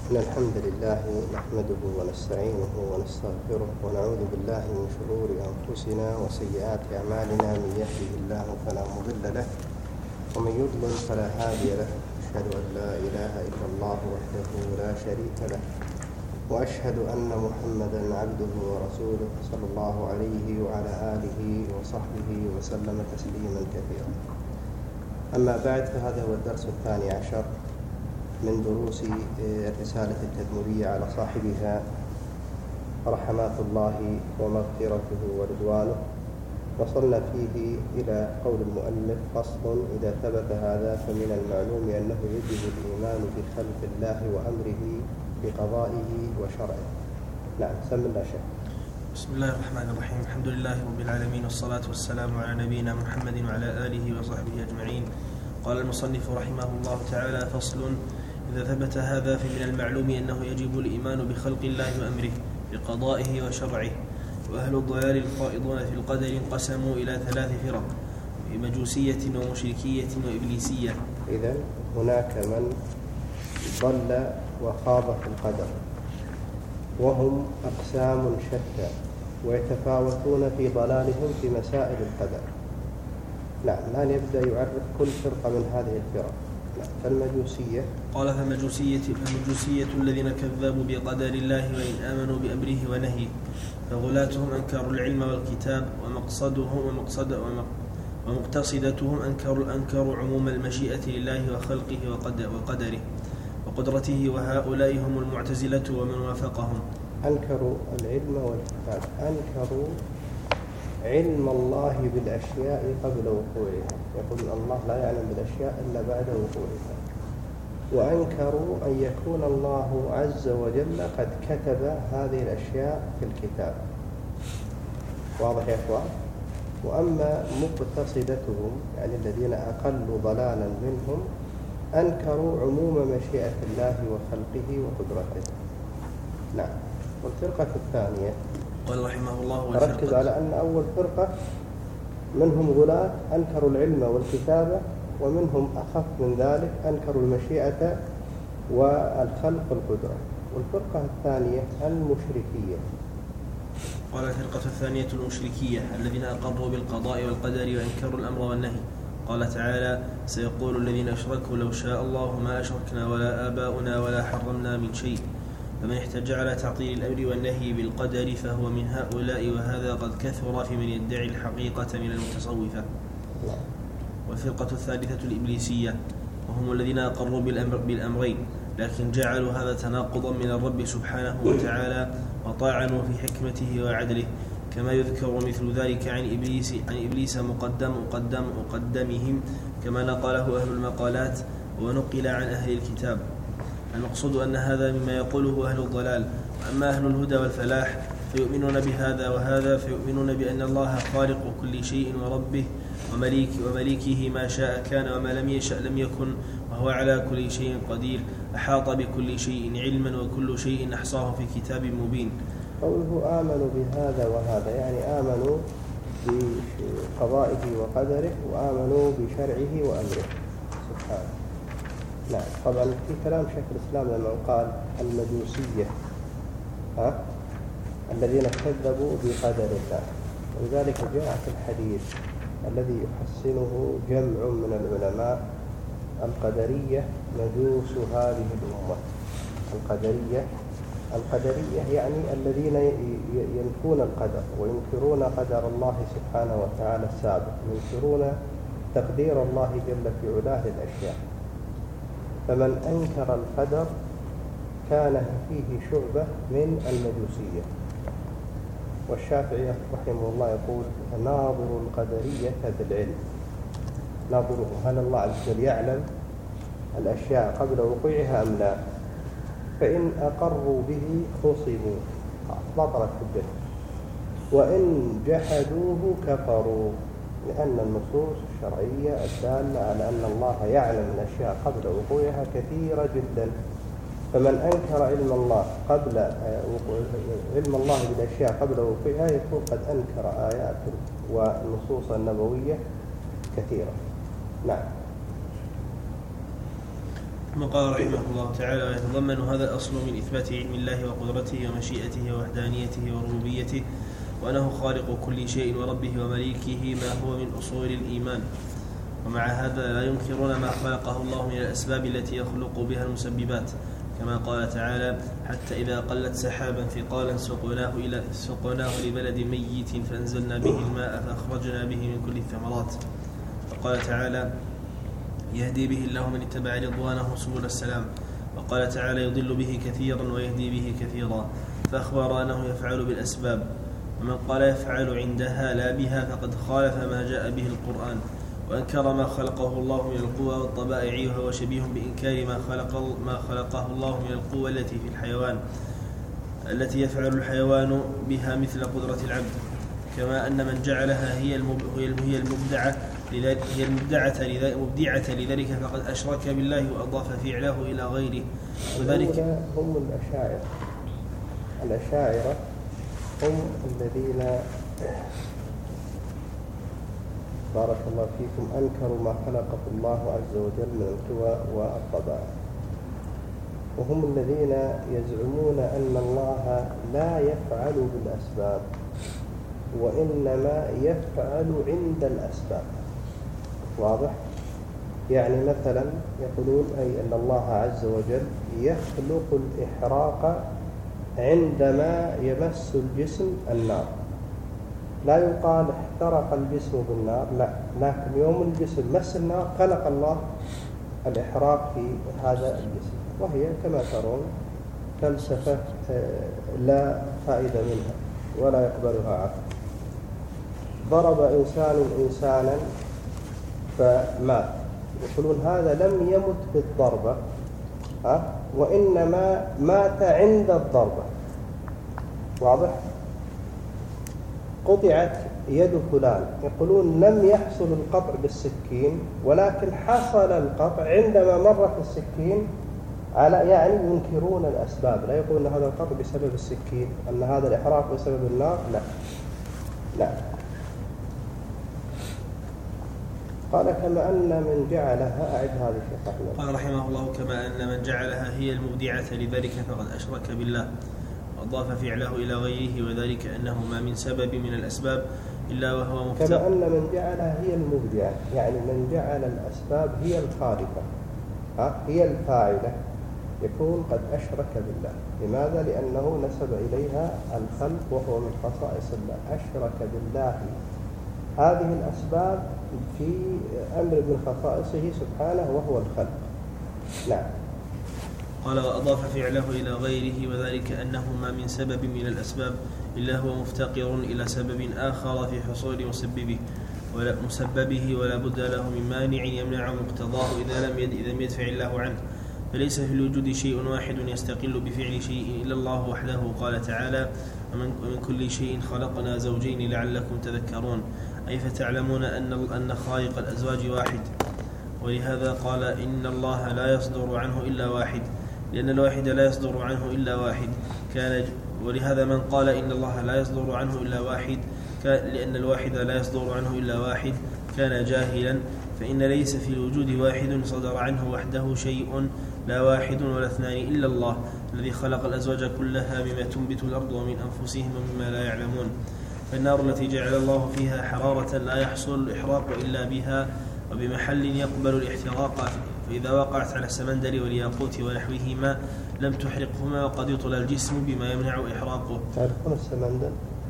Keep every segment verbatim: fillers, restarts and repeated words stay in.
إن الحمد لله نحمده ونستعينه ونستغفره ونعوذ بالله من شرور أنفسنا وسيئات أعمالنا. من يهده الله فلا مضل له ومن يضلل فلا هادي له. أشهد أن لا إله إلا الله وحده لا شريك له وأشهد أن محمدا عبده ورسوله صلى الله عليه وعلى آله وصحبه وسلم تسليما كثيرا. أما بعد، فهذا هو الدرس الثاني عشر من دروس الرسالة التدمرية على صاحبها رحمات الله ومغفرته ورضوانه. وصلنا فيه إلى قول المؤلف: فصل: إذا ثبت هذا فمن المعلوم أنه يجب الإيمان بخلق الله وأمره بقضائه وشرعه. نعم، سم الله شيخ. بسم الله الرحمن الرحيم. الحمد لله رب العالمين، والصلاة والسلام على نبينا محمد وعلى آله وصحبه أجمعين. قال المصنف رحمه الله تعالى: فصل: إذا ثبت هذا فمن المعلوم أنه يجب الإيمان بخلق الله وأمره بقضائه وشرعه. وأهل الضلال الخائضون في القدر انقسموا إلى ثلاث فرق: مجوسية ومشركية وإبليسية. إذن هناك من ضل وخاض في القدر، وهم أقسام شتى ويتفاوتون في ضلالهم في مسائل القدر. نعم، الآن يبدأ يعرف كل فرقة من هذه الفرق. نعم. فالمجوسية قال: فمجوسية فمجوسية الذين كذبوا بقدر الله وإن آمنوا بأمره ونهيه، فغلاتهم أنكروا العلم والكتاب، ومقصدهم ومقصد ومقتصدتهم أنكروا أنكروا عموم المشيئة لله وخلقه وقدره وقدرته، وهؤلاء هم المعتزلة ومن وافقهم. أنكروا العلم والكتاب، أنكروا علم الله بالأشياء قبل وقوعها، يقول الله لا يعلم بالأشياء إلا بعد وقوعها. وأنكروا أن يكون الله عز وجل قد كتب هذه الأشياء في الكتاب. واضح يا أخوان؟ وأما مقتصدتهم، يعني الذين أقلوا ضلالا منهم، أنكروا عموم مشيئة الله وخلقه وقدرته. نعم. والفرقة الثانية قال رحمه الله: ركز على أن أول فرقة منهم غلاة أنكروا العلم والكتابة، ومنهم أخف من ذلك أنكروا المشيئة والخلق والقدرة. والفرقة الثانية المشركية. قال: الفرقة الثانية المشركية الذين أقروا بالقضاء والقدر وأنكروا الأمر والنهي. قال تعالى: سيقول الذين أشركوا لو شاء الله ما أشركنا ولا آباؤنا ولا حرمنا من شيء. فمن احتج على تعطيل الأمر والنهي بالقدر فهو من هؤلاء، وهذا قد كثر في من يدعي الحقيقة من المتصوفة. والفرقة الثالثة الإبليسية، وهم الذين أقروا بالأمر بالأمرين، لكن جعلوا هذا تناقضا من الرب سبحانه وتعالى، وطاعنوا في حكمته وعدله، كما يذكر مثل ذلك عن إبليس عن إبليس مقدم مقدم مقدمهم، كما نقله أهل المقالات ونقل عن أهل الكتاب. المقصود أن هذا مما يقوله أهل الضلال. وأما أهل الهدى والفلاح فيؤمنون بهذا وهذا، فيؤمنون بأن الله خالق كل شيء وربه ومليك ومليكه، ما شاء كان وما لم يشأ لم يكن، وهو على كل شيء قدير، أحاط بكل شيء علما، وكل شيء أحصاه في كتاب مبين. قوله آمنوا بهذا وهذا، يعني آمنوا بقضائه وقدره، وآمنوا بشرعه وأمره سبحانه. نعم. طبعا في كلام شيخ الإسلام لما قال المجوسية ها الذين كذبوا بقدر الله، ولذلك جاء في الحديث الذي يحسنه جمع من العلماء: القدرية مجوس هذه الأمة. القدرية القدرية يعني الذين ينفون القدر وينكرون قدر الله سبحانه وتعالى السابق، ينكرون تقدير الله جل في علاه للأشياء. فمن أنكر القدر كان فيه شعبة من المجوسية. والشافعي رحمه الله يقول: ناظر القدرية بالعلم. ناظره، هل الله عز وجل يعلم الأشياء قبل وقوعها أم لا؟ فإن أقروا به خصموا، بطلت حجته، وإن جحدوه كفروا، لأن النصوص الشرعية الدالة على أن الله يعلم الأشياء قبل وقوعها كثيرة جدا. فمن أنكر علم الله قبل علم الله بالأشياء قبل وقوعها يكون قد أنكر آيات والنصوص النبوية كثيرة. نعم. ثم قال رحمه الله تعالى: ويتضمن هذا الأصل من إثبات علم الله وقدرته ومشيئته ووحدانيته وربوبيته وأنه خالق كل شيء وربه ومليكه ما هو من أصول الإيمان. ومع هذا لا ينكرون ما خلقه الله من الأسباب التي يخلق بها المسببات، كما قال تعالى: حتى إذا قلت سحابا ثقالا سقناه, إلى سقناه لبلد ميت فأنزلنا به الماء فأخرجنا به من كل الثمرات. وقال تعالى: يهدي به الله من اتبع رضوانه سبل السلام. وقال تعالى: يضل به كثيرا ويهدي به كثيرا، فأخبر أنه يفعل بالأسباب. ومن قال يفعل عندها لا بها فقد خالف ما جاء به القرآن، وأنكر ما خلقه الله من القوى والطبائع، وهو شبيه بإنكار ما خلق ما خلقه الله من القوى التي في الحيوان التي يفعل الحيوان بها مثل قدرة العبد، كما أن من جعلها هي هي المبدعة هي المبدعة مبدعة لذلك فقد أشرك بالله وأضاف فعله إلى غيره. وذلك هم الأشاعرة. الأشاعرة هم الذين بارك الله فيكم أنكروا ما خلقه الله عز وجل من القوى والطبائع، وهم الذين يزعمون أن الله لا يفعل بالأسباب وإنما يفعل عند الأسباب. واضح؟ يعني مثلا يقولون أي أن الله عز وجل يخلق الإحراق عندما يمس الجسم النار. لا يقال احترق الجسم بالنار، لا، لكن يوم الجسم مس النار خلق الله الإحراق في هذا الجسم. وهي كما ترون فلسفة لا فائدة منها ولا يقبلها عقل. ضرب إنسان إنسانا فمات، يقولون هذا لم يمت بالضربة، ها؟ وإنما مات عند الضربة. واضح؟ قطعت يد فلان، يقولون لم يحصل القطع بالسكين ولكن حصل القطع عندما مرت السكين على، يعني ينكرون الأسباب، لا يقولون هذا القطع بسبب السكين، أن هذا الإحراق بسبب النار، لا لا. قال كما أن من جعلها، أعد هذه الشيخ أحمد. قال رحمه الله: كما أن من جعلها هي المبدعة لذلك فقد أشرك بالله وأضاف فعله إلى غيره، وذلك أنه ما من سبب من الأسباب إلا وهو مفتقر. كما أن من جعلها هي المبدعة، يعني من جعل الأسباب هي الخالقة، ها؟ هي الفاعلة، يكون قد أشرك بالله. لماذا؟ لأنه نسب إليها الخلق وهو من خصائص الله، أشرك بالله هذه الأسباب في أمر من خصائصه سبحانه وهو الخلق. نعم. قال: وأضاف فعله إلى غيره، وذلك أنه ما من سبب من الأسباب إلا هو مفتقر إلى سبب آخر في حصول مسببه ولا مسببه ولا بد له من مانع يمنع مقتضاه إذا لم إذا لم يدفع الله عنه. فليس في الوجود شيء واحد يستقل بفعل شيء إلا الله وحده. قال تعالى: ومن كل شيء خلقنا زوجين لعلكم تذكرون، أي فتعلمون أن أن خالق الأزواج واحد. ولهذا قال: إن الله لا يصدر عنه إلا واحد، لأن الواحد لا يصدر عنه إلا واحد كان. ولهذا من قال إن الله لا يصدر عنه إلا واحد لأن الواحد لا يصدر عنه إلا واحد كان جاهلا، فإن ليس في الوجود واحد صدر عنه وحده شيء، لا واحد ولا اثنان إلا الله الذي خلق الأزواج كلها مما تنبت الأرض ومن أنفسهم ومما لا يعلمون. فالنار التي جعل الله فيها حرارة لا يحصل الإحراق إلا بها وبمحل يقبل الاحتراق، فإذا وقعت على السمندل والياقوت ونحوهما لم تحرقهما وقد يطل الجسم بما يمنع إحراقه. تعرفون السمندل؟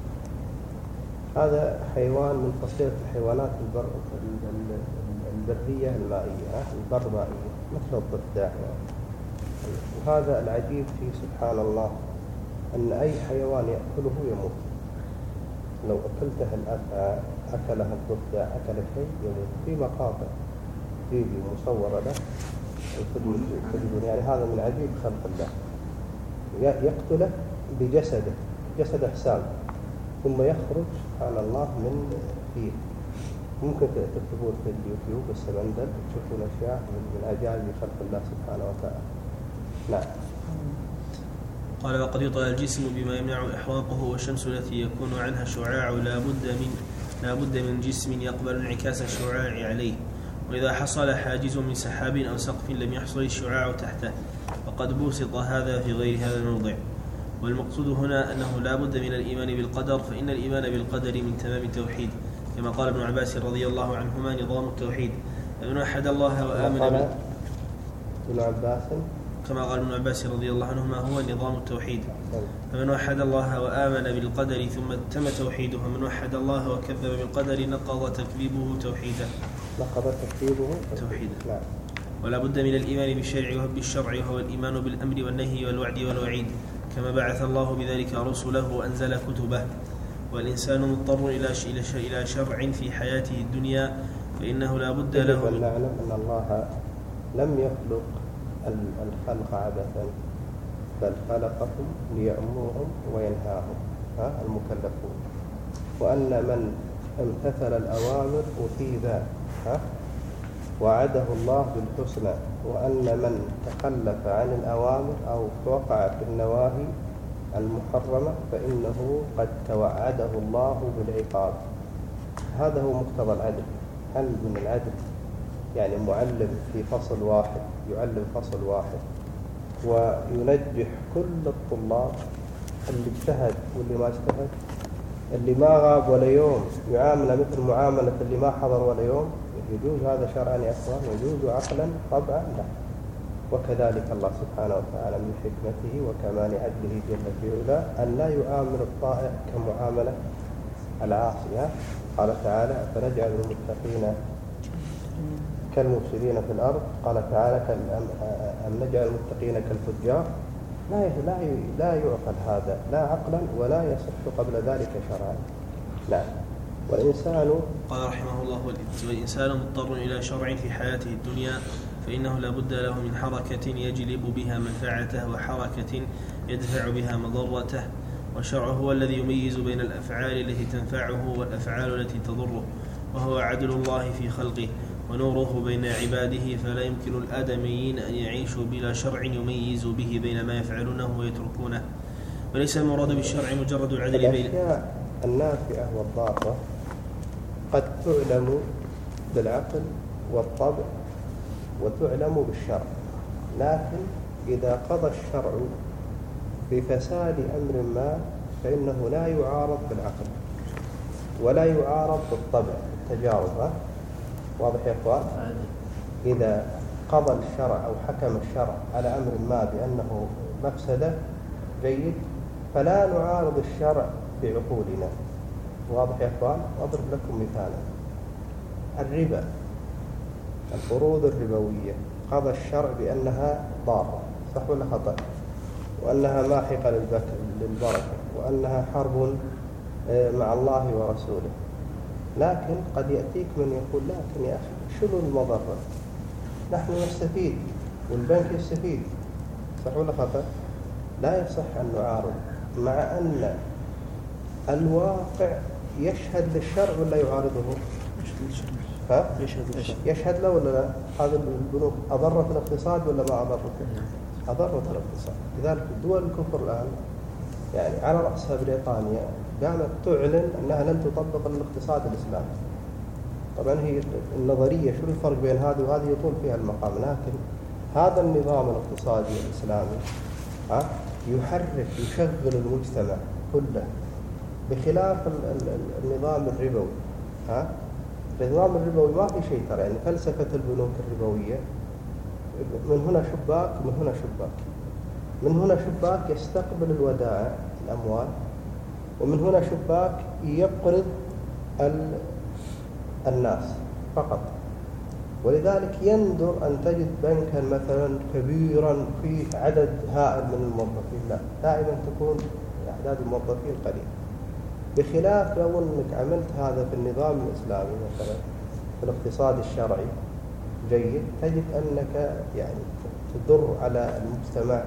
هذا حيوان من فصيلة الحيوانات البر البرية المائية، البر مائية مثل الضفدع. وهذا العجيب فيه سبحان الله أن أي حيوان يأكله يموت. لو أكلته الأفعى أكلها الضفدع أكل شيء يموت. في مقاطع فيديو مصورة له يعني هذا من عجيب خلق الله، يقتله بجسده، جسد حسام، ثم يخرج سبحان الله من فيه. ممكن تكتبون في اليوتيوب السمندل تشوفون أشياء من عجائب خلق الله سبحانه وتعالى. نعم. قال: وقد يطل الجسم بما يمنع إحراقه، والشمس التي يكون عنها شعاع لا بد من لا بد من جسم يقبل انعكاس الشعاع عليه، وإذا حصل حاجز من سحاب أو سقف لم يحصل الشعاع تحته، وقد بسط هذا في غير هذا الموضع. والمقصود هنا أنه لا بد من الإيمان بالقدر، فإن الإيمان بالقدر من تمام التوحيد، كما قال ابن عباس رضي الله عنهما نظام التوحيد: من وحد الله وآمن ابن عباس كما قال ابن عباس رضي الله عنهما هو نظام التوحيد. فمن وحد الله وآمن بالقدر ثم تم توحيده، ومن وحد الله وكذب بالقدر نقض تكذيبه توحيدا نقض تكذيبه توحيدا نعم. ولا بد من الإيمان بالشرع وبالشرع وهو الإيمان بالأمر والنهي والوعد والوعيد، كما بعث الله بذلك رسله وأنزل كتبه. والإنسان مضطر إلى إلى شرع في حياته الدنيا، فإنه لا بد له. أن نعلم أن الله لم يخلق الخلق عبثا، بل خلقهم ليأمرهم وينهاهم المكلفون، وأن من امتثل الأوامر أثيب وعده الله بالحسنى، وأن من تخلف عن الأوامر أو وقع في النواهي المحرمة فإنه قد توعده الله بالعقاب. هذا هو مقتضى العدل. هل من العدل يعني معلم في فصل واحد يعلم فصل واحد وينجح كل الطلاب، اللي اجتهد واللي ما اجتهد، اللي ما غاب ولا يوم يعامل مثل معاملة اللي ما حضر ولا يوم؟ يجوز هذا شرعا يا أخوان؟ يجوز عقلا؟ طبعا لا. وكذلك الله سبحانه وتعالى من حكمته وكمال عدله جل في علاه أن لا يعامل الطائع كمعاملة العاصي. قال تعالى: فنجعل المتقين كالمفسدين في الأرض. قال تعالى: أم نجعل المتقين كالفجار. لا لا لا يعقل هذا لا عقلا ولا يصح قبل ذلك شرعا. لا. والإنسان قال رحمه الله: والإنسان مضطر إلى شرع في حياته الدنيا، فإنه لا بد له من حركة يجلب بها منفعته وحركة يدفع بها مضرته، والشرع هو الذي يميز بين الأفعال التي تنفعه والأفعال التي تضره، وهو عدل الله في خلقه ونوره بين عباده، فلا يمكن الآدميين أن يعيشوا بلا شرع يميز به بين ما يفعلونه ويتركونه. وليس المراد بالشرع مجرد العدل بين الأشياء النافعة والضارة قد تعلم بالعقل والطبع وتعلم بالشرع، لكن إذا قضى الشرع بفساد أمر ما فإنه لا يعارض بالعقل ولا يعارض بالطبع التجارب. واضح يا أخوان؟ إذا قضى الشرع أو حكم الشرع على أمر ما بأنه مفسدة جيد، فلا نعارض الشرع بعقولنا. واضح يا أخوان؟ أضرب لكم مثالا: الربا، القروض الربوية، قضى الشرع بأنها ضارة، صح ولا خطأ؟ وأنها ماحقة للبركة، وأنها حرب مع الله ورسوله. لكن قد يأتيك من يقول: لكن يا أخي شنو المضرة؟ نحن نستفيد والبنك يستفيد، صح ولا خطأ؟ لا يصح أن نعارض، مع أن الواقع يشهد للشرع ولا يعارضه؟ ها؟ يشهد يشهد له ولا لا؟ هذا البنوك أضرت الاقتصاد ولا ما أضرت؟ أضرت الاقتصاد. لذلك دول الكفر الآن يعني على رأسها بريطانيا قامت تعلن أنها لن تطبق الاقتصاد الإسلامي. طبعا هي النظرية شو الفرق بين هذه وهذه يطول فيها المقام، لكن هذا النظام الاقتصادي الإسلامي ها يحرك يشغل المجتمع كله، بخلاف النظام الربوي. ها النظام الربوي ما في شيء ترى، يعني فلسفة البنوك الربوية من هنا شباك من هنا شباك، من هنا شباك يستقبل الودائع الأموال، ومن هنا شباك يقرض الناس فقط. ولذلك يندر أن تجد بنكا مثلا كبيرا فيه عدد هائل من الموظفين، لا، دائما تكون أعداد الموظفين قليل. بخلاف لو أنك عملت هذا في النظام الإسلامي مثلا في الاقتصاد الشرعي جيد، تجد أنك يعني تضر على المجتمع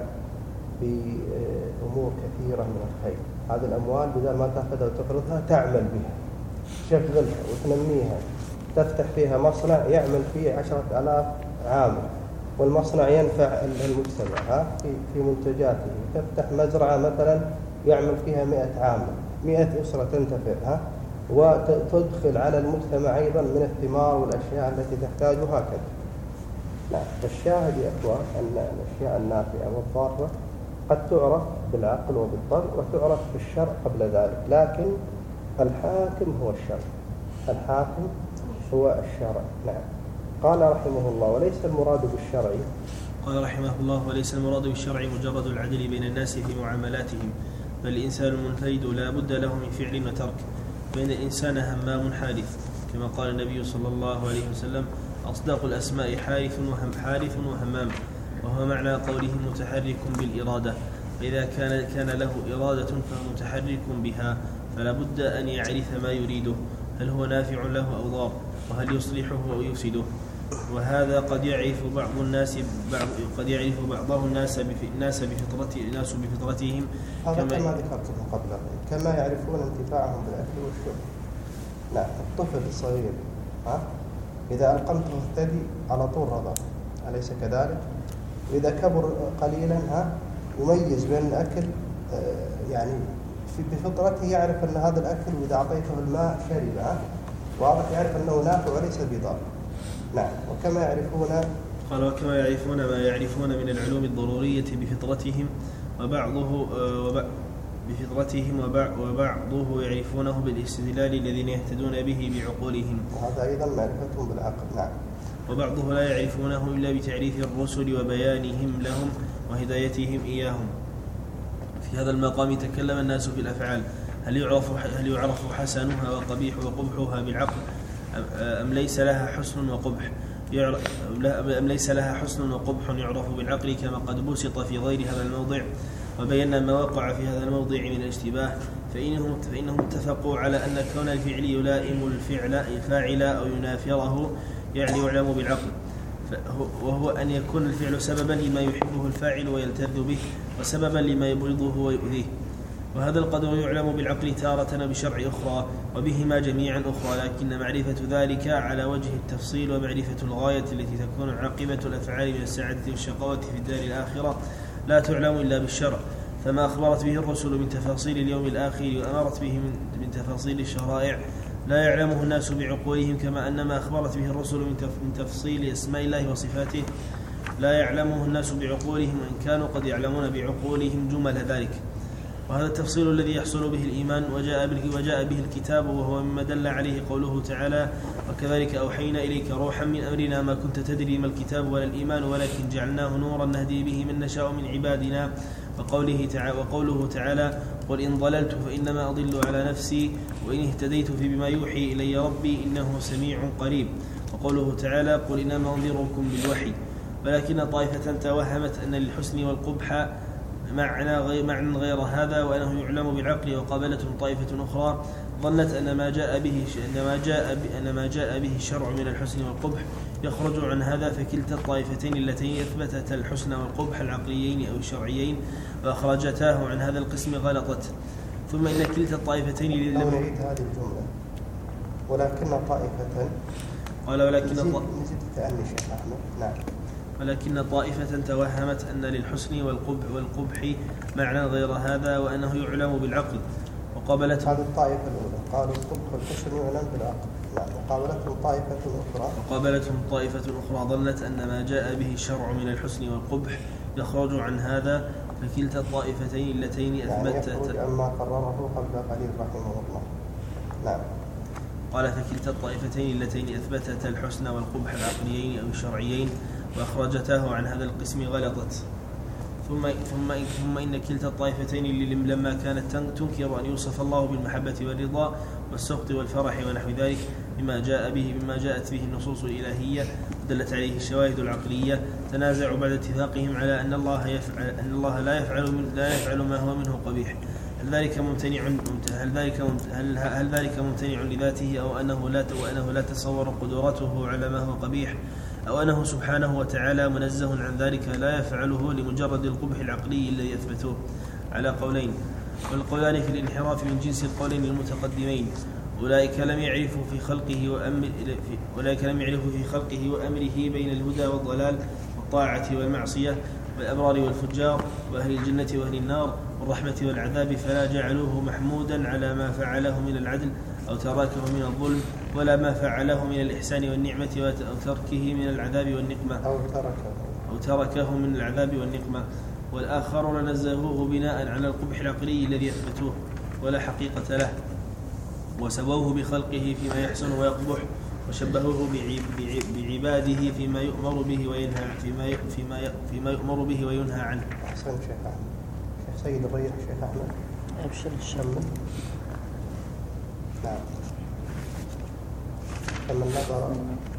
بأمور كثيرة من الخير. هذه الأموال بدل ما تأخذها وتقرضها تعمل بها، تشغلها وتنميها، تفتح فيها مصنع يعمل فيه عشرة آلاف عامل، والمصنع ينفع المجتمع ها في في منتجاته. تفتح مزرعة مثلا يعمل فيها مئة عامل، مئة أسرة تنتفع ها وتدخل على المجتمع أيضا من الثمار والأشياء التي تحتاج هكذا. نعم. فالشاهد يا أخوان أن الأشياء النافعة والضارة قد تعرف بالعقل وبالطبع وتعرف بالشرع قبل ذلك، لكن الحاكم هو الشرع، الحاكم هو الشرع. نعم. قال رحمه الله: وليس المراد بالشرع قال رحمه الله: وليس المراد بالشرع مجرد العدل بين الناس في معاملاتهم، بل الإنسان المنفرد لا بد له من فعل وترك، فإن الإنسان همام حارث، كما قال النبي صلى الله عليه وسلم: أصدق الأسماء حارث وهم حارث وهمام، وهو معنى قوله متحرك بالإرادة، فإذا كان كان له إرادة فهو متحرك بها، فلا بد أن يعرف ما يريده، هل هو نافع له أو ضار، وهل يصلحه أو يفسده. وهذا قد يعرف بعض الناس بعض قد يعرف بعضه الناس الناس بفطرته الناس بفطرتهم، هذا كما, كما ذكرت من قبل، كما يعرفون انتفاعهم بالأكل والشرب. نعم. الطفل الصغير ها إذا ألقمته الثدي على طول رضع، أليس كذلك؟ وإذا كبر قليلا ها يميز بين الأكل، يعني بفطرته يعرف أن هذا الأكل وإذا أعطيته الماء شرب، ها واضح، يعرف أنه نافع وليس بضار. نعم. وكما يعرفون قال وكما يعرفون ما يعرفون من العلوم الضرورية بفطرتهم، وبعضه بفطرتهم وبعضه يعرفونه بالاستدلال الذين يهتدون به بعقولهم، وهذا أيضا معرفتهم بالعقل. نعم. وبعضه لا يعرفونه إلا بتعريف الرسل وبيانهم لهم وهدايتهم إياهم. في هذا المقام تكلم الناس في الأفعال، هل يعرف هل يعرف حسنها وقبيح وقبحها بالعقل، أم ليس لها حسن وقبح أم ليس لها حسن وقبح يعرف بالعقل، كما قد بسط في غير هذا الموضع، وبينا ما وقع في هذا الموضع من الاشتباه. فإنهم, فإنهم اتفقوا على أن كون الفعل يلائم الفعل الفاعل أو ينافره يعني يعلم بالعقل، وهو أن يكون الفعل سببا لما يحبه الفاعل ويلتذ به، وسببا لما يبغضه ويؤذيه. وهذا القدر يعلم بالعقل تارة بشرع أخرى، وبهما جميعا أخرى، لكن معرفة ذلك على وجه التفصيل ومعرفة الغاية التي تكون عاقبة الأفعال من السعادة والشقاوة في الدار الآخرة لا تعلم إلا بالشرع. فما أخبرت به الرسل من تفاصيل اليوم الآخر وأمرت به من تفاصيل الشرائع لا يعلمه الناس بعقولهم، كما أن ما أخبرت به الرسل من تفصيل أسماء الله وصفاته لا يعلمه الناس بعقولهم، وإن كانوا قد يعلمون بعقولهم جمل ذلك. وهذا التفصيل الذي يحصل به الإيمان وجاء به, وجاء به الكتاب، وهو مما دل عليه قوله تعالى: وكذلك أوحينا إليك روحا من أمرنا ما كنت تدري ما الكتاب ولا الإيمان ولكن جعلناه نورا نهدي به من نشاء من عبادنا. وقوله تعالى, وقوله تعالى: قل إن ضللت فإنما أضل على نفسي وإن اهتديت في بما يوحي إلي ربي إنه سميع قريب. وقوله تعالى: قل إنما أنذركم بالوحي. ولكن طائفة توهمت أن للحسن والقبح معنى غير, معنى غير هذا، وأنه يعلم بالعقل، وقابلتهم طائفة أخرى ظنت أن ما جاء به أن ما جاء أن ما جاء به الشرع من الحسن والقبح يخرج عن هذا، فكلتا الطائفتين اللتين أثبتتا الحسن والقبح العقليين أو الشرعيين وأخرجتاه عن هذا القسم غلطت. ثم إن كلتا الطائفتين لم نريد هذه الجملة ولكن طائفة قال ولكن نزيد تأني شيخ أحمد. نعم. ولكن طائفة توهمت أن للحسن والقبح, والقبح معنى غير هذا، وأنه يعلم بالعقل. وقابلتهم هذه الطائفة الأولى قالوا القبح والحسن يعلم بالعقل. نعم. وقابلتهم طائفة أخرى وقابلتهم طائفة أخرى ظنت أن ما جاء به الشرع من الحسن والقبح يخرج عن هذا، فكلتا الطائفتين اللتين أثبتتا يعني يخرج عما قرره قبل قليل رحمه الله. نعم. قال: فكلتا الطائفتين اللتين أثبتتا الحسن والقبح العقليين أو الشرعيين وأخرجتاه عن هذا القسم غلطت. ثم, ثم, ثم إن كلتا الطائفتين لما كانت تنكر أن يوصف الله بالمحبة والرضا والسخط والفرح ونحو ذلك بما جاء به بما جاءت به النصوص الإلهية ودلت عليه الشواهد العقلية، تنازعوا بعد اتفاقهم على أن الله يفعل أن الله لا يفعل من لا يفعل ما هو منه قبيح. هل ذلك ممتنع هل ذلك هل, هل ذلك ممتنع لذاته، أو أنه لا وأنه لا تصور قدرته على ما هو قبيح، أو أنه سبحانه وتعالى منزه عن ذلك لا يفعله لمجرد القبح العقلي الذي يثبته؟ على قولين، والقولان في الانحراف من جنس القولين المتقدمين. أولئك لم يعرفوا في خلقه وأمر أولئك لم يعرفوا في خلقه وأمره بين الهدى والضلال والطاعة والمعصية، والأبرار والفجار وأهل الجنة وأهل النار والرحمة والعذاب، فلا جعلوه محمودا على ما فعله من العدل أو تركه من الظلم، ولا ما فعله من الإحسان والنعمة أو تركه من العذاب والنقمة أو تركه أو تركه من العذاب والنقمة. والآخرون نزهوه بناء على القبح العقلي الذي أثبتوه ولا حقيقة له، وسووه بخلقه فيما يحسن ويقبح، وشبهوه بعباده فيما يؤمر به وينهى فيما فيما فيما يؤمر به وينهى عنه. أحسن شيخ أحمد. شيخ سيد الريح شيخ أحمد. أبشر الشمل. نعم. فمن نظر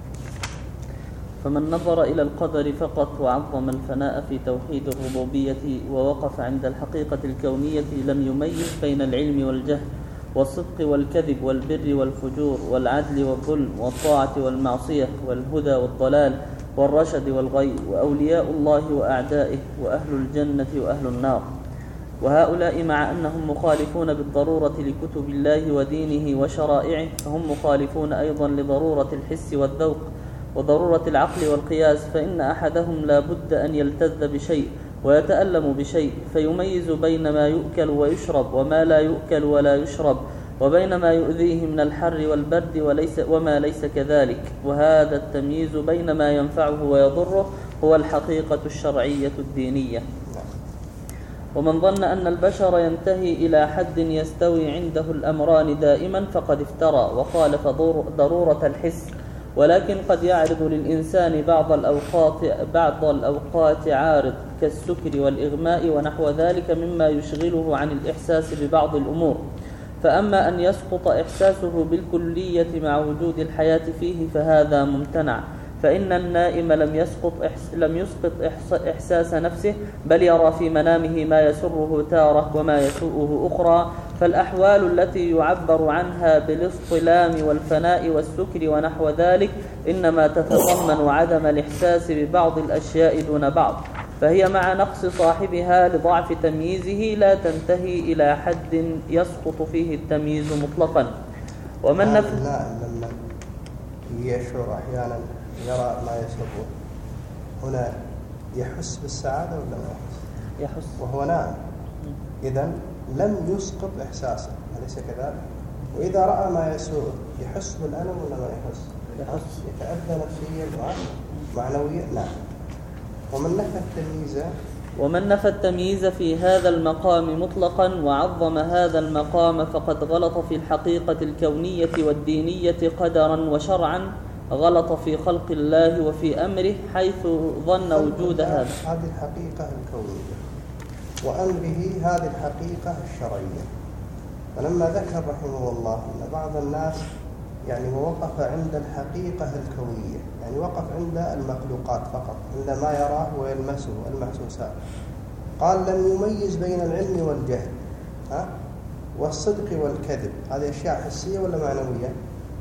فمن نظر إلى القدر فقط وعظم الفناء في توحيد الربوبية ووقف عند الحقيقة الكونية لم يميز بين العلم والجهل والصدق والكذب والبر والفجور والعدل والظلم والطاعة والمعصية والهدى والضلال والرشد والغي، وأولياء الله وأعدائه، وأهل الجنة وأهل النار. وهؤلاء مع أنهم مخالفون بالضرورة لكتب الله ودينه وشرائعه، فهم مخالفون أيضا لضرورة الحس والذوق وضرورة العقل والقياس، فإن أحدهم لا بد أن يلتذ بشيء ويتألم بشيء فيميز بين ما يؤكل ويشرب وما لا يؤكل ولا يشرب، وبين ما يؤذيه من الحر والبرد وليس وما ليس كذلك. وهذا التمييز بين ما ينفعه ويضره هو الحقيقة الشرعية الدينية. ومن ظن أن البشر ينتهي إلى حد يستوي عنده الأمران دائما فقد افترى وخالف ضرورة الحس، ولكن قد يعرض للإنسان بعض الأوقات بعض الأوقات عارض كالسكر والإغماء ونحو ذلك مما يشغله عن الإحساس ببعض الأمور. فأما أن يسقط إحساسه بالكلية مع وجود الحياة فيه فهذا ممتنع، فإن النائم لم يسقط لم يسقط إحساس نفسه، بل يرى في منامه ما يسره تارة وما يسوءه أخرى. فالأحوال التي يعبر عنها بالاصطلام والفناء والسكر ونحو ذلك إنما تتضمن عدم الإحساس ببعض الأشياء دون بعض، فهي مع نقص صاحبها لضعف تمييزه لا تنتهي إلى حد يسقط فيه التمييز مطلقا. ومن نفس النائم لما يشعر أحيانا يرى ما يسره هنا يحس بالسعادة ولا ما يحس؟ يحس وهو نائم، إذن لم يسقط إحساسه، أليس كذلك؟ وإذا رأى ما يسوءه يحس بالألم ولا ما يحس؟ يحس يتأذى نفسيا ومعنويا. نعم. ومن نفى التمييز ومن نفى التمييز في هذا المقام مطلقا وعظم هذا المقام فقد غلط في الحقيقة الكونية والدينية قدرا وشرعا، غلط في خلق الله وفي أمره حيث ظن وجود هذا هذه الحقيقة الكونية وأمره هذه الحقيقة الشرعية. فلما ذكر رحمه الله أن بعض الناس يعني وقف عند الحقيقة الكونية، يعني وقف عند المخلوقات فقط، عند ما يراه ويلمسه المحسوسات، قال لم يميز بين العلم والجهل ها والصدق والكذب. هذه أشياء حسية ولا معنوية؟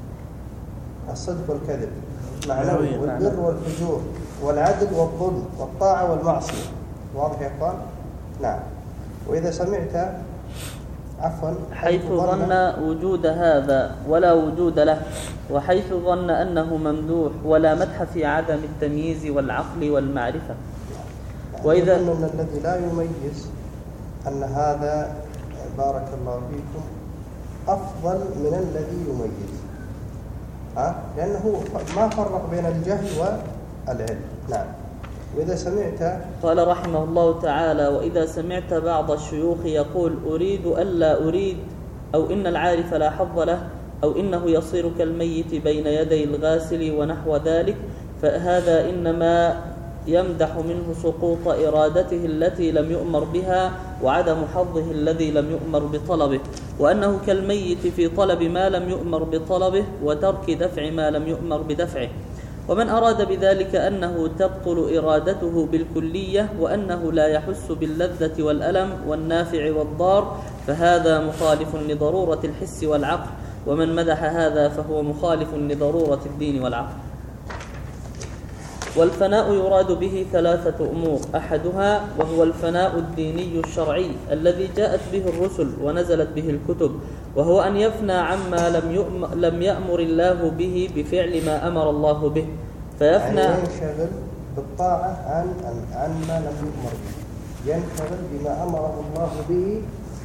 الصدق والكذب معنوي، والبر والفجور والعدل والظلم والطاعة والمعصية. واضح يا أخوان؟ نعم. وإذا سمعت عفوا حيث ظن وجود هذا ولا وجود له، وحيث ظن أنه ممدوح ولا مدح في عدم التمييز والعقل والمعرفة. وإذا أن الذي لا يميز أن هذا بارك الله فيكم أفضل من الذي يميز، ها؟ لأنه ما فرق بين الجهل والعلم. نعم. وإذا سمعت قال رحمه الله تعالى: وإذا سمعت بعض الشيوخ يقول أريد ألا أريد، أو إن العارف لا حظ له، أو إنه يصير كالميت بين يدي الغاسل ونحو ذلك، فهذا إنما يمدح منه سقوط إرادته التي لم يؤمر بها وعدم حظه الذي لم يؤمر بطلبه، وأنه كالميت في طلب ما لم يؤمر بطلبه وترك دفع ما لم يؤمر بدفعه. ومن أراد بذلك أنه تبطل إرادته بالكلية وأنه لا يحس باللذة والألم والنافع والضار فهذا مخالف لضرورة الحس والعقل، ومن مدح هذا فهو مخالف لضرورة الدين والعقل. والفناء يراد به ثلاثة أمور: أحدها وهو الفناء الديني الشرعي الذي جاءت به الرسل ونزلت به الكتب، وهو أن يفنى عما لم لم يأمر الله به بفعل ما أمر الله به، فيفنى يعني ينشغل بالطاعة عن عن ما لم يؤمر به، ينشغل بما أمره الله به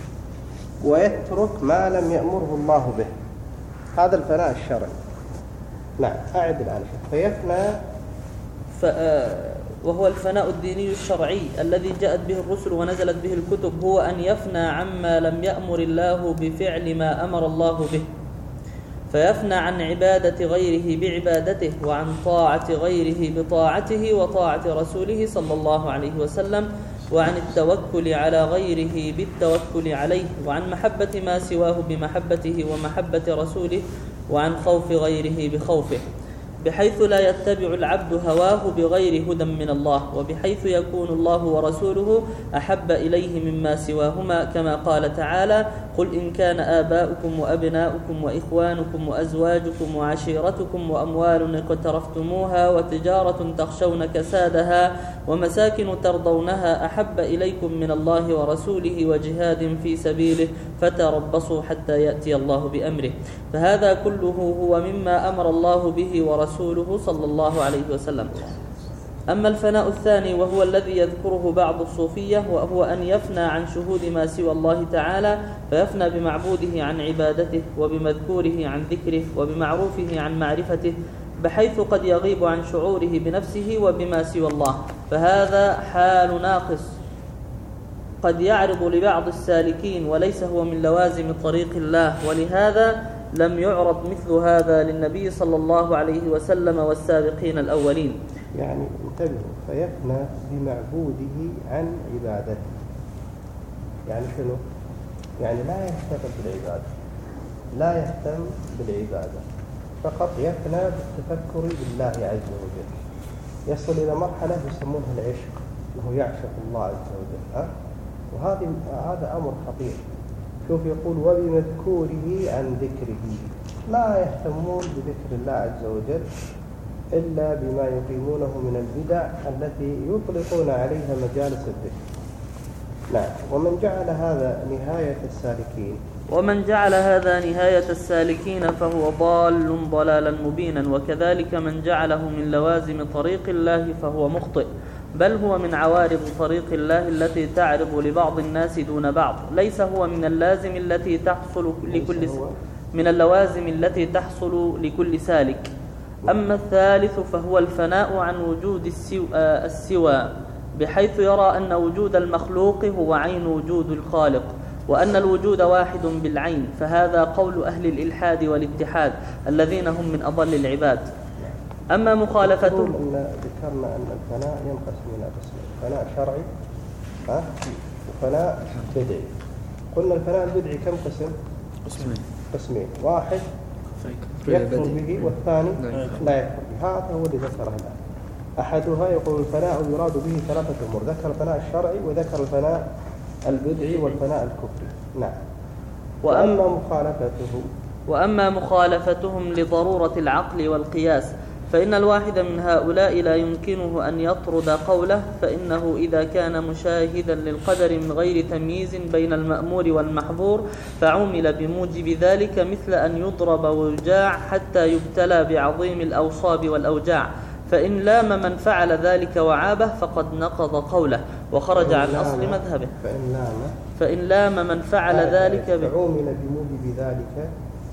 ويترك ما لم يأمره الله به. هذا الفناء الشرعي. نعم، أعد الآن. فيفنى ف... وهو الفناء الديني الشرعي الذي جاءت به الرسل ونزلت به الكتب، هو أن يفنى عما لم يأمر الله بفعل ما أمر الله به، فيفنى عن عبادة غيره بعبادته، وعن طاعة غيره بطاعته وطاعة رسوله صلى الله عليه وسلم، وعن التوكل على غيره بالتوكل عليه، وعن محبة ما سواه بمحبته ومحبة رسوله، وعن خوف غيره بخوفه، بحيث لا يتبع العبد هواه بغير هدى من الله، وبحيث يكون الله ورسوله أحب إليه مما سواهما، كما قال تعالى: قل إن كان آباؤكم وأبناؤكم وإخوانكم وأزواجكم وعشيرتكم وأموال اقترفتموها وتجارة تخشون كسادها ومساكن ترضونها أحب إليكم من الله ورسوله وجهاد في سبيله فتربصوا حتى يأتي الله بأمره. فهذا كله هو مما أمر الله به ورسوله صلى الله عليه وسلم. أما الفناء الثاني وهو الذي يذكره بعض الصوفية، وهو أن يفنى عن شهود ما سوى الله تعالى، فيفنى بمعبوده عن عبادته، وبمذكوره عن ذكره، وبمعروفه عن معرفته، بحيث قد يغيب عن شعوره بنفسه وبما سوى الله، فهذا حال ناقص قد يعرض لبعض السالكين، وليس هو من لوازم طريق الله، ولهذا لم يعرض مثل هذا للنبي صلى الله عليه وسلم والسابقين الأولين. يعني انتبهوا، فيفنى بمعبوده عن عبادته. يعني شنو؟ يعني لا يهتم بالعبادة، لا يهتم بالعبادة، فقط يفنى بالتفكر بالله عز وجل، يصل إلى مرحلة يسمونها العشق، أنه يعشق الله عز وجل. ها؟ وهذا هذا أمر خطير. شوف يقول: وبمذكوره عن ذكره، لا يهتمون بذكر الله عز وجل إلا بما يقيمونه من البدع التي يطلقون عليها مجالس الذكر. نعم. ومن جعل هذا نهاية السالكين ومن جعل هذا نهاية السالكين فهو ضال ضلالا مبينا، وكذلك من جعله من لوازم طريق الله فهو مخطئ، بل هو من عوارض طريق الله التي تعرض لبعض الناس دون بعض، ليس هو من اللازم التي تحصل لكل من اللوازم التي تحصل لكل سالك. أما الثالث فهو الفناء عن وجود السوى، بحيث يرى أن وجود المخلوق هو عين وجود الخالق، وأن الوجود واحد بالعين، فهذا قول أهل الإلحاد والاتحاد الذين هم من أضل العباد. أما مخالفتهم، ذكرنا أن الفناء ينقسم إلى قسمين: فناء شرعي ها وفناء بدعي. قلنا الفناء البدعي كم قسم؟ قسمين. قسمين، واحد يكفر به والثاني لا يكفر به. هذا هو اللي ذكره الآن. أحدها يقول الفناء يراد به ثلاثة أمور، ذكر الفناء الشرعي وذكر الفناء البدعي والفناء الكفري. نعم. وأما مخالفته وأما مخالفتهم لضرورة العقل والقياس، فإن الواحد من هؤلاء لا يمكنه أن يطرد قوله، فإنه إذا كان مشاهدا للقدر من غير تمييز بين المأمور والمحظور فعمل بموجب ذلك، مثل أن يضرب ويجاع حتى يبتلى بعظيم الأوصاب والأوجاع، فإن لام من فعل ذلك وعابه فقد نقض قوله وخرج عن أصل مذهبه. فإن لام فإن لام من فعل ذلك فعمل بموجب ذلك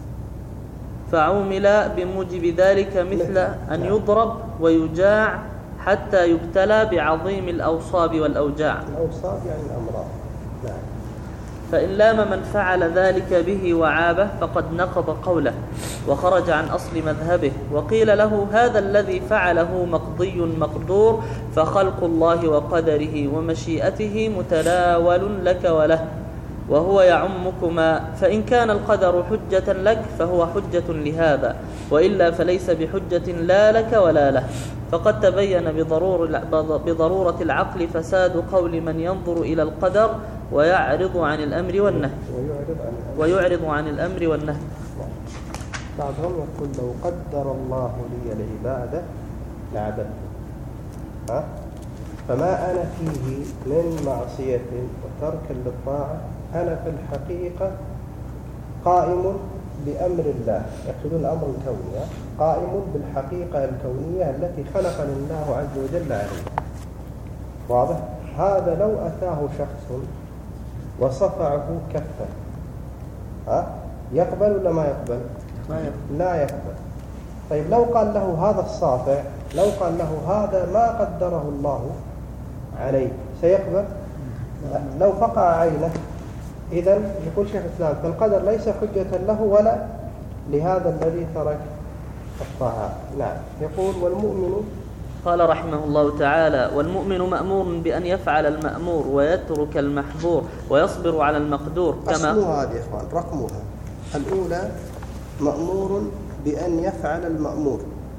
فعمل بموجب ذلك مثل أن يضرب ويجاع حتى يبتلى بعظيم الأوصاب والأوجاع. الأوصاب يعني الأمراض. نعم. فإن لام من فعل ذلك به وعابه فقد نقض قوله وخرج عن أصل مذهبه. وقيل له: هذا الذي فعله مقضي مقدور، فخلق الله وقدره ومشيئته متناول لك وله، وهو يعمكما، فإن كان القدر حجة لك فهو حجة لهذا، وإلا فليس بحجة لا لك ولا له. فقد تبين بضرور بضرورة العقل فساد قول من ينظر إلى القدر ويعرض عن الأمر والنهي ويعرض عن الأمر والنهي. بعضهم يقول: لو قدر الله لي العبادة لعبدته، ها؟ فما أنا فيه من معصية وترك للطاعة، أنا في الحقيقة قائم بأمر الله، يقصدون الأمر الكوني، قائم بالحقيقة الكونية التي خلقنا الله عز وجل عليه. واضح؟ هذا لو أتاه شخص وصفعه كفا، ها يقبل ولا ما يقبل؟ لا يقبل. طيب لو قال له هذا الصافع، لو قال له هذا ما قدره الله عليه، سيقبل؟ لو فقع عينه، إذن يقول شيخ الإسلام فالقدر ليس حجة له ولا لهذا الذي ترك الطاعات. نعم. يقول والمؤمن، قال رحمه الله تعالى: والمؤمن مأمور بأن يفعل المأمور ويترك المحظور ويصبر على المقدور. كما أصلها هذه يا إخوان، رقمها الأولى مأمور بأن يفعل المأمور،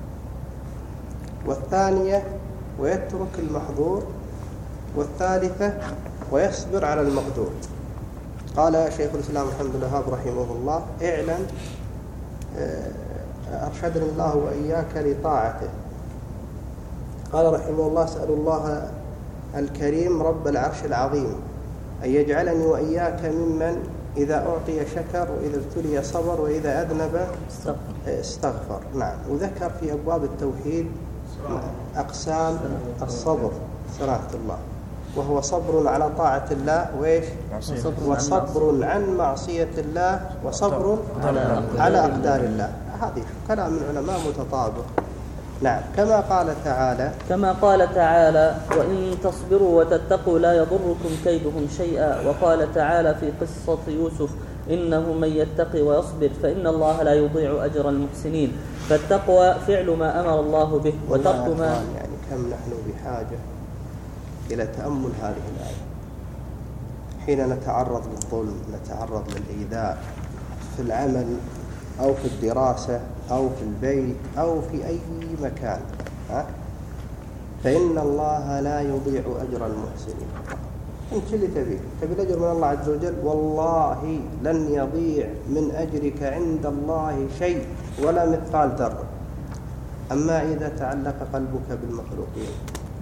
والثانية ويترك المحظور، والثالثة ويصبر على المقدور. قال شيخ الإسلام محمد بن الوهاب رحمه الله: اعلم أرشدني الله وإياك لطاعته. قال رحمه الله: أسأل الله الكريم رب العرش العظيم أن يجعلني وإياك ممن إذا أعطي شكر، وإذا ابتلي صبر، وإذا أذنب استغفر. نعم. وذكر في أبواب التوحيد أقسام الصبر سماحة الله، وهو صبر على طاعة الله، وإيش؟ وصبر عن معصية الله، وصبر على أقدار الله. هذه كلام العلماء متطابق. نعم. كما قال تعالى كما قال تعالى: وإن تصبروا وتتقوا لا يضركم كيدهم شيئا. وقال تعالى في قصة يوسف: إنه من يتقي ويصبر فإن الله لا يضيع أجر المحسنين. فالتقوى فعل ما أمر الله به، وترك ما يعني كم نحن بحاجة إلى تأمل هذه الآية حين نتعرض للظلم، نتعرض للإيذاء في العمل أو في الدراسة أو في البيت أو في أي مكان، ها؟ فإن الله لا يضيع أجر المحسنين. أنت اللي تبيه تبي الأجر من الله عز وجل، والله لن يضيع من أجرك عند الله شيء ولا مثقال ذرة. أما إذا تعلق قلبك بالمخلوقين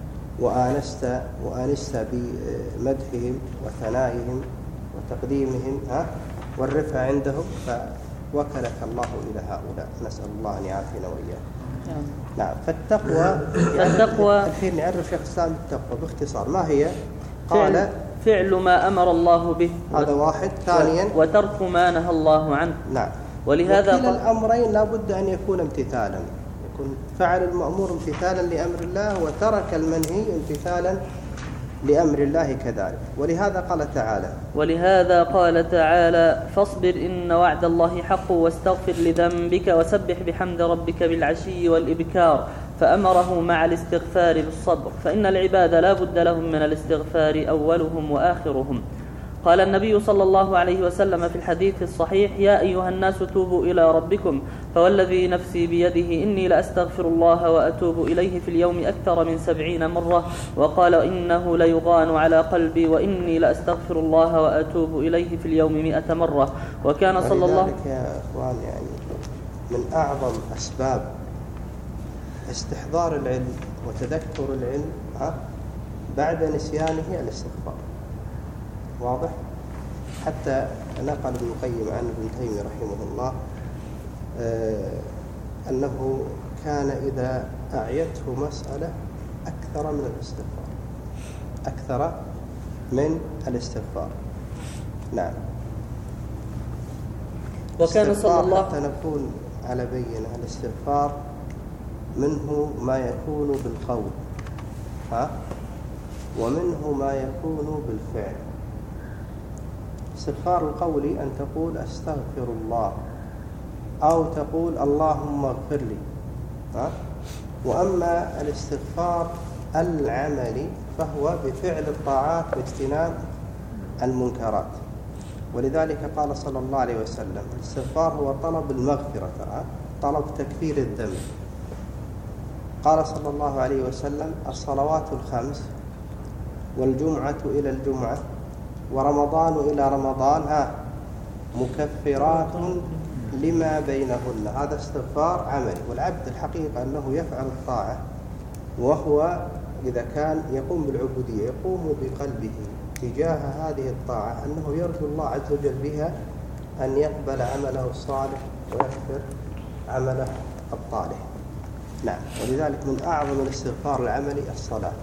وآنست وآنست بمدحهم وثنائهم وتقديمهم، ها، والرفع عندهم، فوكلك الله إلى هؤلاء. نسأل الله أن يعافينا وإياكم. نعم. فالتقوى فالتقوى الحين نعرف شيخ الإسلام التقوى باختصار ما هي. قال فعل, فعل ما أمر الله به، هذا واحد. ثانيا وترك ما نهى الله عنه. نعم. ولهذا وكلا الأمرين لا بد أن يكون امتثالا، يكون فعل المأمور امتثالا لأمر الله، وترك المنهي امتثالا لأمر الله كذلك. ولهذا قال تعالى ولهذا قال تعالى: فاصبر إن وعد الله حق واستغفر لذنبك وسبح بحمد ربك بالعشي والإبكار. فأمره مع الاستغفار بالصبر، فإن العباد لا بد لهم من الاستغفار أولهم وآخرهم. قال النبي صلى الله عليه وسلم في الحديث الصحيح: يا أيها الناس توبوا إلى ربكم، فوالذي نفسي بيده إني لأستغفر الله وأتوب إليه في اليوم أكثر من سبعين مرة. وقال: إنه ليغان على قلبي وإني لأستغفر الله وأتوب إليه في اليوم مئة مرة. وكان صلى الله عليه وسلم يا إخوان يعني من أعظم أسباب استحضار العلم وتذكر العلم ها بعد نسيانه الاستغفار. واضح؟ حتى نقل ابن القيم عن ابن تيمية رحمه الله آه أنه كان إذا أعيته مسألة أكثر من الاستغفار أكثر من الاستغفار. نعم. وكان صلى الله حتى نكون على بينة الاستغفار منه ما يكون بالقول، ها، ومنه ما يكون بالفعل. استغفار القول أن تقول أستغفر الله، أو تقول اللهم اغفر لي، ها؟ وأما الاستغفار العملي فهو بفعل الطاعات واجتناب المنكرات. ولذلك قال صلى الله عليه وسلم: الاستغفار هو طلب المغفرة، طلب تكفير الذنب. قال صلى الله عليه وسلم: الصلوات الخمس والجمعة إلى الجمعة ورمضان إلى رمضان ها مكفرات لما بينهن. هذا استغفار عملي. والعبد الحقيقة أنه يفعل الطاعة وهو إذا كان يقوم بالعبودية يقوم بقلبه تجاه هذه الطاعة أنه يرجو الله عز وجل بها أن يقبل عمله الصالح ويغفر عمله أبطاله. نعم. ولذلك من أعظم الاستغفار العملي الصلاة،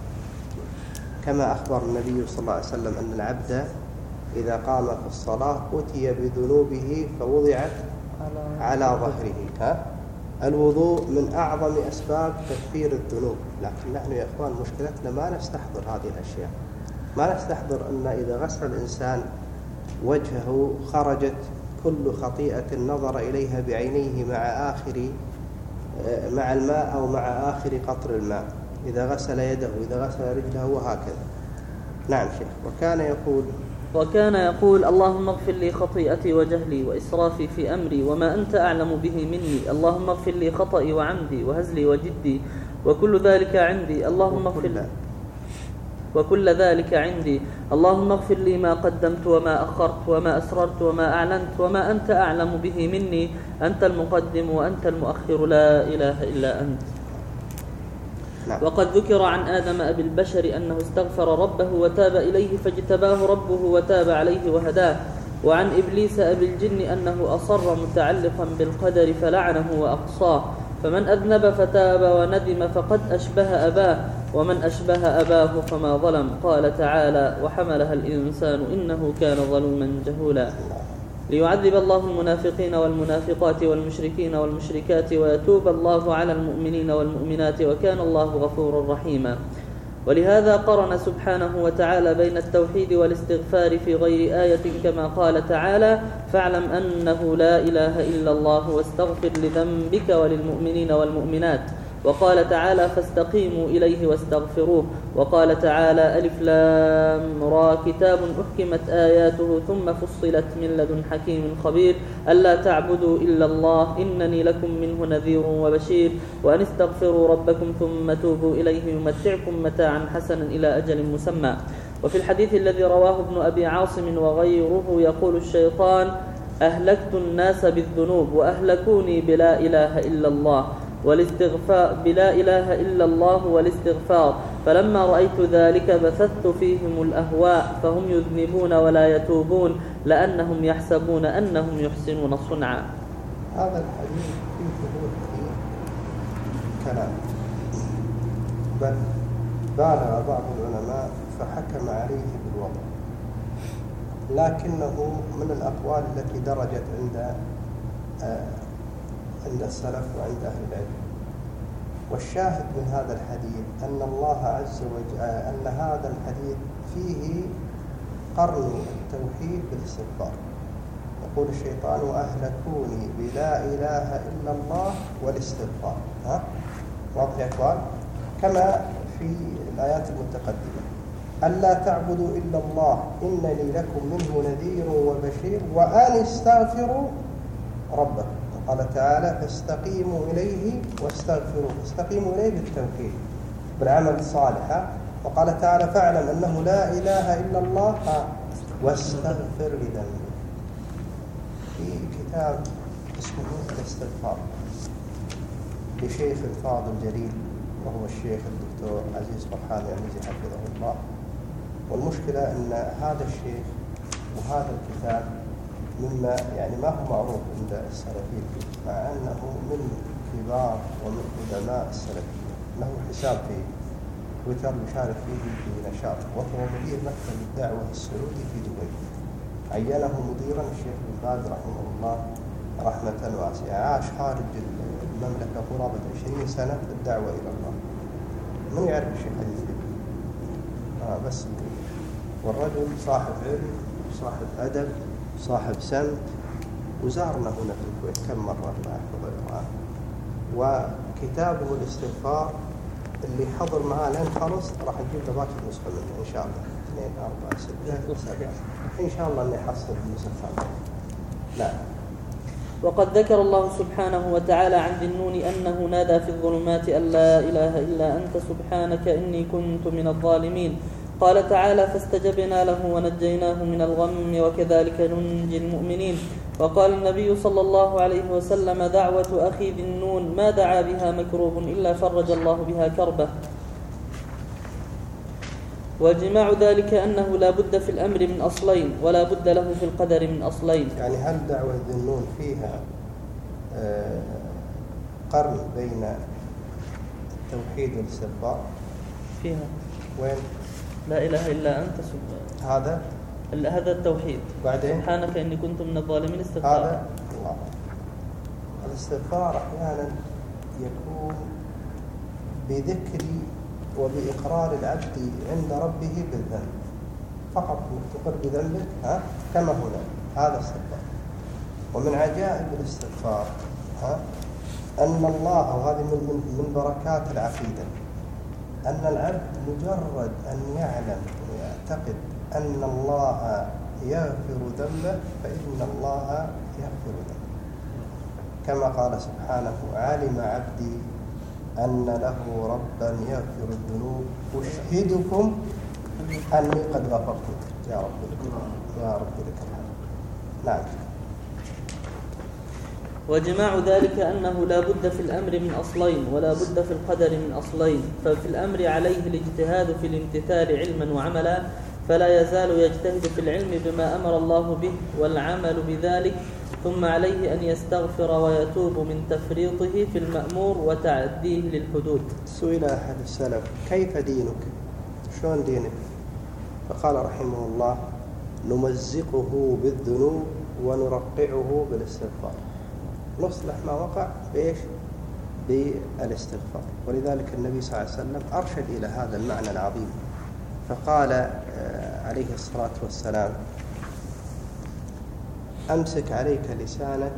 كما أخبر النبي صلى الله عليه وسلم أن العبد إذا قام في الصلاة أتي بذنوبه فوضعت على ظهره. ها؟ الوضوء من أعظم أسباب تكفير الذنوب، لكن نحن يا إخوان مشكلتنا ما نستحضر هذه الأشياء، ما نستحضر أن إذا غسل الإنسان وجهه خرجت كل خطيئة نظر إليها بعينيه مع آخر مع الماء أو مع آخر قطر الماء، إذا غسل يده وإذا غسل رجله وهكذا. نعم شيخ. وكان يقول وكان يقول اللهم اغفر لي خطيئتي وجهلي وإسرافي في أمري وما أنت أعلم به مني، اللهم اغفر لي خطئي وعمدي وهزلي وجدي وكل ذلك عندي، اللهم اغفر لي وكل ذلك عندي، اللهم اغفر لي ما قدمت وما أخرت وما أسررت وما أعلنت وما أنت أعلم به مني، أنت المقدم وأنت المؤخر لا إله إلا أنت. نعم. وقد ذكر عن آدم أبي البشر أنه استغفر ربه وتاب إليه فاجتباه ربه وتاب عليه وهداه، وعن إبليس أبي الجن أنه أصر متعلقا بالقدر فلعنه وأقصاه، فمن أذنب فتاب وندم فقد أشبه أباه، ومن أشبه أباه فما ظلم. قال تعالى وحملها الإنسان إنه كان ظلوما جهولا. ليعذب الله المنافقين والمنافقات والمشركين والمشركات ويتوب الله على المؤمنين والمؤمنات وكان الله غفورا رحيما. ولهذا قرن سبحانه وتعالى بين التوحيد والاستغفار في غير آية كما قال تعالى فاعلم أنه لا إله إلا الله واستغفر لذنبك وللمؤمنين والمؤمنات، وقال تعالى فاستقيموا إليه واستغفروه، وقال تعالى ألف لام را كتاب أحكمت آياته ثم فصلت من لدن حكيم خبير ألا تعبدوا إلا الله إنني لكم منه نذير وبشير، وأن استغفروا ربكم ثم توبوا إليه يمتعكم متاعا حسنا إلى أجل مسمى. وفي الحديث الذي رواه ابن أبي عاصم وغيره يقول الشيطان أهلكت الناس بالذنوب وأهلكوني بلا إله إلا الله والاستغفار بلا إله إلا الله والاستغفار، فلما رأيت ذلك بثثت فيهم الأهواء فهم يذنبون ولا يتوبون لأنهم يحسبون أنهم يحسنون صنعا. هذا الحديث فيه ثبوت في كلام، بل بالغ بعض العلماء فحكم عليه بالوضع، لكنه من الأقوال التي درجت عند عند السلف وعند أهل العلم. والشاهد من هذا الحديث أن الله عز وجل أن هذا الحديث فيه قرن التوحيد بالاستغفار. يقول الشيطان وأهلكوني بلا إله إلا الله والاستغفار. ها؟ واضح يا إخوان؟ كما في الآيات المتقدمة ألا تعبدوا إلا الله إنني لكم منه نذير وبشير وأن استغفروا ربكم. قال تعالى فاستقيموا إليه واستغفروا، فاستقيموا إليه بالتوحيد بالعمل الصالح. وقال تعالى فاعلم أنه لا إله إلا الله واستغفر لذنبك. في كتاب اسمه الاستغفار لشيخ الفاضل الجليل وهو الشيخ الدكتور عزيز فرحان العنزي حفظه الله. والمشكلة أن هذا الشيخ وهذا الكتاب مما يعني ما هو معروف عند السلفيين، مع أنه من كبار ومن قدماء السلفيين. له حساب في تويتر يشارك فيه في نشاط، وهو مدير مكتب الدعوة السعودي في دبي. عينه مديرا الشيخ بن باز رحمه الله رحمة واسعة. عاش خارج المملكة قرابة عشرين سنة في الدعوة إلى الله. من يعرف الشيخ عزيز؟ آه بس. والرجل صاحب علم، صاحب أدب، صاحب سمت، وزارنا هنا في الكويت كم مرة الله يحفظه ويرعاه. وكتابه الاستغفار اللي حضر معاه لين خلص راح نجيب له باقي نسخة منه إن شاء الله. اثنين أربعة ستة سبعة إن شاء الله إني أحصل النسخة. لا. وقد ذكر الله سبحانه وتعالى عن ذي النون أنه نادى في الظلمات أن لا إله إلا أنت سبحانك إني كنت من الظالمين. قال تعالى فاستجبنا له ونجيناه من الغم وكذلك ننجي المؤمنين. وقال النبي صلى الله عليه وسلم دعوة أخي ذي النون ما دعا بها مكروب إلا فرج الله بها كربه. وجماع ذلك أنه لا بد في الأمر من أصلين ولا بد له في القدر من أصلين. يعني هل دعوة ذي النون فيها قرن بين التوحيد والاستغفار فيها وين؟ لا إله إلا أنت سبحانك. هذا هذا التوحيد. بعدين سبحانك إني كنت من الظالمين. استغفار. هذا الله. الاستغفار أحيانا يكون بذكر وبإقرار العبد عند ربه بالذنب فقط، تقر بذنبك ها كما هنا. هذا استغفار. ومن عجائب الاستغفار ها أن الله، وهذه من من بركات العقيدة، أن العبد مجرد أن يعلم ويعتقد أن الله يغفر ذنبه فإن الله يغفر ذنبه، كما قال سبحانه: علم عبدي أن له ربا يغفر الذنوب أشهدكم أني قد غفرت لك. يا رب لك يا رب لك الحمد. نعم. وجماع ذلك أنه لا بد في الأمر من أصلين ولا بد في القدر من أصلين. ففي الأمر عليه الاجتهاد في الامتثال علما وعملا، فلا يزال يجتهد في العلم بما أمر الله به والعمل بذلك، ثم عليه أن يستغفر ويتوب من تفريطه في المأمور وتعديه للحدود. سئل أحد السلف: كيف دينك؟ شلون دينك؟ فقال رحمه الله: نمزقه بالذنوب ونرقعه بالاستغفار. نصلح ما وقع بإيش؟ بالاستغفار. ولذلك النبي صلى الله عليه وسلم أرشد إلى هذا المعنى العظيم، فقال عليه الصلاة والسلام: أمسك عليك لسانك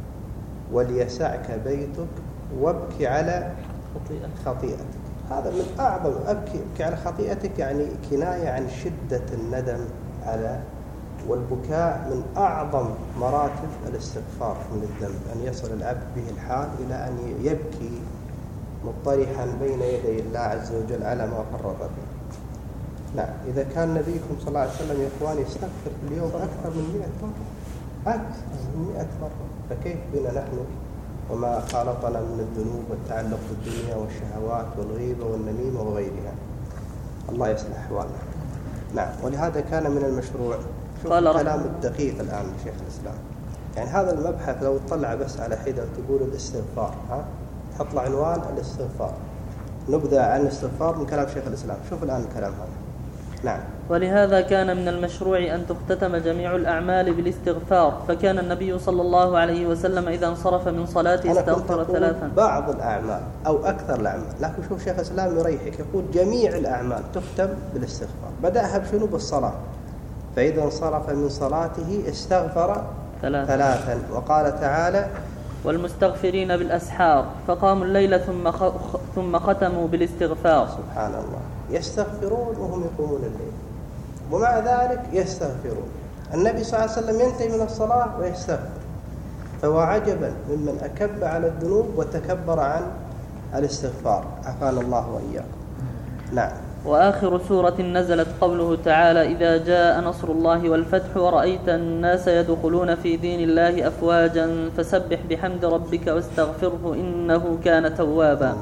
وليسعك بيتك وابكي على خطيئتك. هذا من أعظم. أبكي, أبكي على خطيئتك يعني كناية عن شدة الندم على، والبكاء من أعظم مراتب الاستغفار من الذنب، أن يصل العبد به الحال إلى أن يبكي مضطرحا بين يدي الله عز وجل على ما فرط فيه. نعم. إذا كان نبيكم صلى الله عليه وسلم يا إخواني يستغفر في اليوم أكثر من مئة مرة، أكثر من مئة مرة، فكيف بنا نحن وما خالطنا من الذنوب والتعلق بالدنيا والشهوات والغيبة والنميمة وغيرها. الله يصلح أحوالنا. نعم. ولهذا كان من المشروع، شوف الكلام الدقيق الآن شيخ الإسلام، يعني هذا المبحث لو تطلع بس على حدة تقول الاستغفار، ها تحط له عنوان الاستغفار، نبذة عن الاستغفار من كلام شيخ الإسلام. شوف الآن الكلام هذا. نعم. ولهذا كان من المشروع أن تختتم جميع الأعمال بالاستغفار، فكان النبي صلى الله عليه وسلم إذا انصرف من صلاته استغفر ثلاثا. بعض الأعمال أو أكثر الأعمال، لكن شوف شيخ الإسلام يريحك، يقول جميع الأعمال تختم بالاستغفار. بدأها بشنو؟ بالصلاة، فإذا انصرف من صلاته استغفر ثلاثا, ثلاثا. وقال تعالى: والمستغفرين بالأسحار، فقاموا الليل ثم ثم ختموا بالاستغفار. سبحان الله، يستغفرون وهم يقومون الليل، ومع ذلك يستغفرون. النبي صلى الله عليه وسلم ينتهي من الصلاة ويستغفر. فهو عجبا ممن أكب على الذنوب وتكبر عن الاستغفار، عافانا الله وإياكم. نعم. وآخر سورة نزلت قوله تعالى: إذا جاء نصر الله والفتح ورأيت الناس يدخلون في دين الله أفواجا فسبح بحمد ربك واستغفره إنه كان توابا.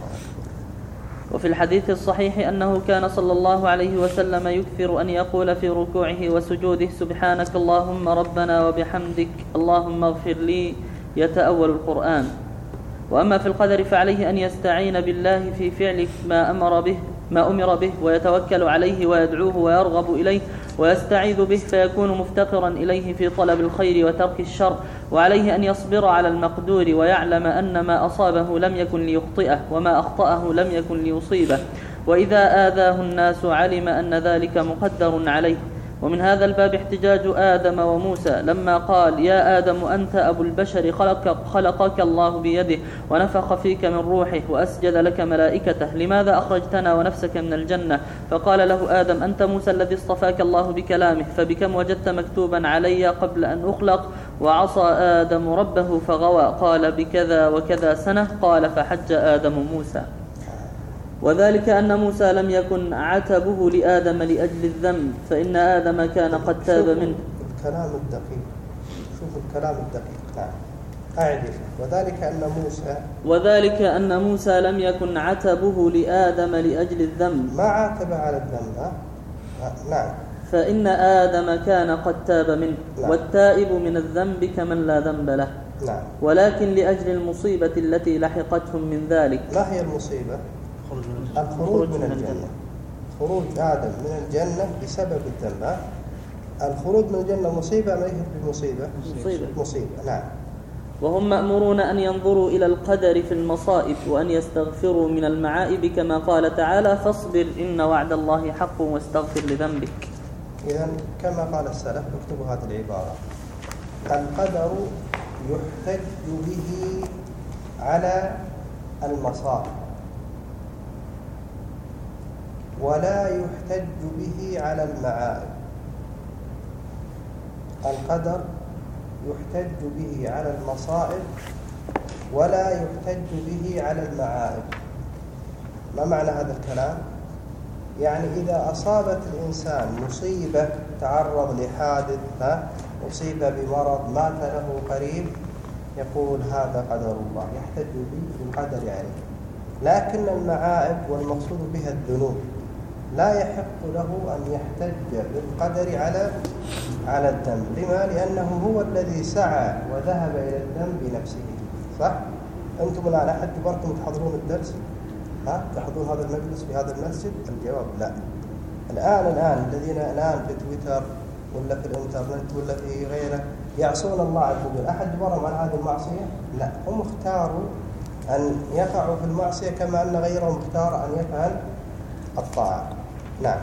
وفي الحديث الصحيح أنه كان صلى الله عليه وسلم يكثر أن يقول في ركوعه وسجوده: سبحانك اللهم ربنا وبحمدك اللهم اغفر لي، يتأول القرآن. وأما في القدر فعليه أن يستعين بالله في فعل ما أمر به ما أمر به ويتوكل عليه ويدعوه ويرغب إليه ويستعيذ به، فيكون مفتقرا إليه في طلب الخير وترك الشر. وعليه أن يصبر على المقدور ويعلم أن ما أصابه لم يكن ليخطئه وما أخطأه لم يكن ليصيبه، وإذا آذاه الناس علم أن ذلك مقدر عليه. ومن هذا الباب احتجاج آدم وموسى لما قال: يا آدم أنت أبو البشر، خلق خلقك الله بيده ونفخ فيك من روحه وأسجد لك ملائكته، لماذا أخرجتنا ونفسك من الجنة؟ فقال له آدم: أنت موسى الذي اصطفاك الله بكلامه، فبكم وجدت مكتوبا علي قبل أن أخلق؟ وعصى آدم ربه فغوى. قال: بكذا وكذا سنة. قال: فحج آدم موسى. وذلك أن موسى لم يكن عتبه لآدم لأجل الذنب، فإن آدم كان قد تاب منه. الكلام الدقيق، شوف الكلام الدقيق. نعم. أعد. وذلك أن موسى وذلك أن موسى لم يكن عتبه لآدم لأجل الذنب، ما عاتب على الذنب. ها؟ نعم. فإن آدم كان قد تاب منه. نعم. والتائب من الذنب كمن لا ذنب له. نعم. ولكن لأجل المصيبة التي لحقتهم من ذلك. ما هي المصيبة؟ الخروج من الجنة. خروج آدم من الجنة بسبب الذنب. الخروج من الجنة مصيبة ما هي بمصيبة؟ مصيبة. مصيبة. نعم. وهم مأمورون أن ينظروا إلى القدر في المصائب وأن يستغفروا من المعائب كما قال تعالى فاصبر إن وعد الله حق واستغفر لذنبك. إذن كما قال السلف اكتبوا هذه العبارة: القدر يحتج به على المصائب ولا يحتج به على المعائب. القدر يحتج به على المصائب ولا يحتج به على المعائب. ما معنى هذا الكلام؟ يعني إذا أصابت الإنسان مصيبة، تعرض لحادث، أصيب بمرض، مات له قريب، يقول هذا قدر الله، يحتج به بالقدر عليه. لكن المعائب والمقصود بها الذنوب لا يحق له أن يحتج بالقدر على على الذنب. لما؟ لأنه هو الذي سعى وذهب إلى الذنب بنفسه. صح؟ أنتم الآن أحد كبركم تحضرون الدرس؟ ها؟ تحضرون هذا المجلس في هذا المسجد؟ الجواب لا. الآن الآن الذين الآن في تويتر ولا في الإنترنت ولا في غيره يعصون الله عز وجل، أحد جبرهم على هذه المعصية؟ لا، هم اختاروا أن يقعوا في المعصية كما أن غيرهم اختار أن يفعل الطاعة. نعم.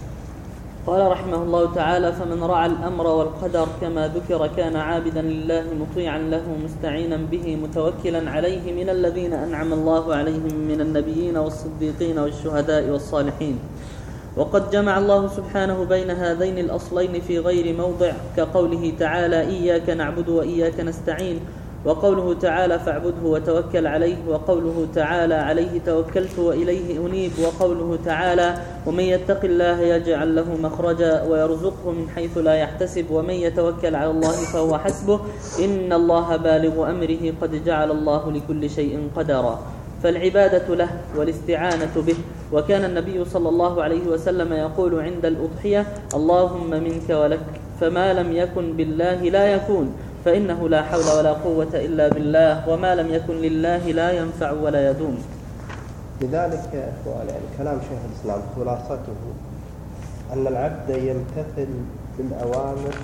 قال رحمه الله تعالى فمن رعى الأمر والقدر كما ذكر كان عابدا لله مطيعا له مستعينا به متوكلا عليه من الذين أنعم الله عليهم من النبيين والصديقين والشهداء والصالحين. وقد جمع الله سبحانه بين هذين الأصلين في غير موضع كقوله تعالى إياك نعبد وإياك نستعين، وقوله تعالى فاعبده وتوكل عليه، وقوله تعالى عليه توكلت وإليه أنيب، وقوله تعالى ومن يتق الله يجعل له مخرجا ويرزقه من حيث لا يحتسب ومن يتوكل على الله فهو حسبه إن الله بالغ أمره قد جعل الله لكل شيء قدرا. فالعبادة له والاستعانة به. وكان النبي صلى الله عليه وسلم يقول عند الأضحية اللهم منك ولك، فما لم يكن بالله لا يكون، فإنه لا حول ولا قوة إلا بالله، وما لم يكن لله لا ينفع ولا يدوم. لذلك يا إخوان يعني كلام شيخ الإسلام خلاصته أن العبد يمتثل بالأوامر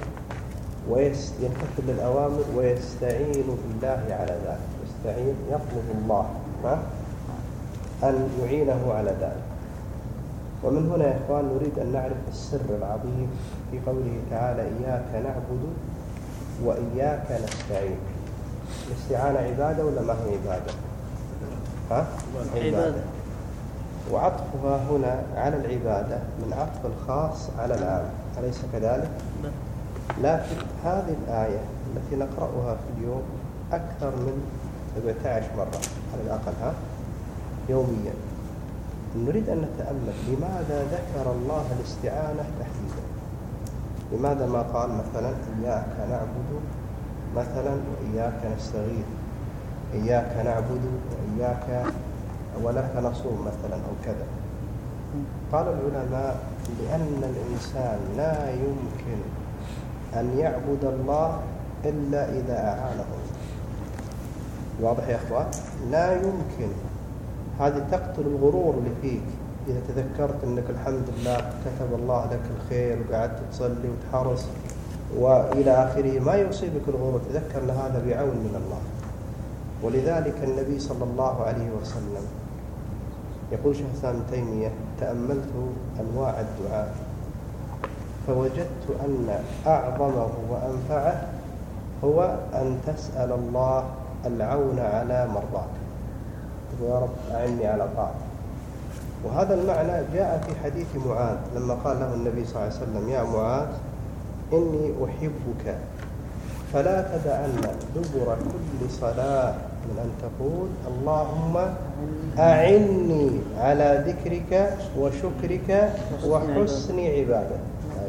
ويمتثل للأوامر ويستعين بالله على ذلك، يستعين يطلب الله ها؟ أن يعينه على ذلك. ومن هنا يا إخوان نريد أن نعرف السر العظيم في قوله تعالى إياك نعبد وإياك نستعين. الاستعانة عبادة ولا ما هي عبادة؟ ها؟ عبادة. وعطفها هنا على العبادة من عطف الخاص على العام، أليس كذلك؟ لكن هذه الآية التي نقرأها في اليوم أكثر من سبعة عشر مرة على الأقل ها؟ يوميا. نريد أن نتأمل لماذا ذكر الله الاستعانة تحديدا؟ لماذا ما قال مثلا إياك نعبد مثلا وإياك نستغيث، إياك نعبد وإياك ولك نصوم مثلا أو كذا؟ قال العلماء لأن الإنسان لا يمكن أن يعبد الله إلا إذا أعانه. واضح يا أخوان؟ لا يمكن. هذه تقتل الغرور اللي فيك إذا تذكرت أنك الحمد لله كتب الله لك الخير وقعدت تصلي وتحرص وإلى آخره، ما يصيبك الغرور، تذكر أن هذا بعون من الله. ولذلك النبي صلى الله عليه وسلم يقول شيخ الإسلام ابن تيمية تأملت أنواع الدعاء فوجدت أن أعظمه وأنفعه هو أن تسأل الله العون على مرضاك، يا رب أعني على طاعتك. وهذا المعنى جاء في حديث معاذ لما قال له النبي صلى الله عليه وسلم يا معاذ إني أحبك فلا تدعن دبر كل صلاة من أن تقول اللهم أعني على ذكرك وشكرك وحسن عبادتك.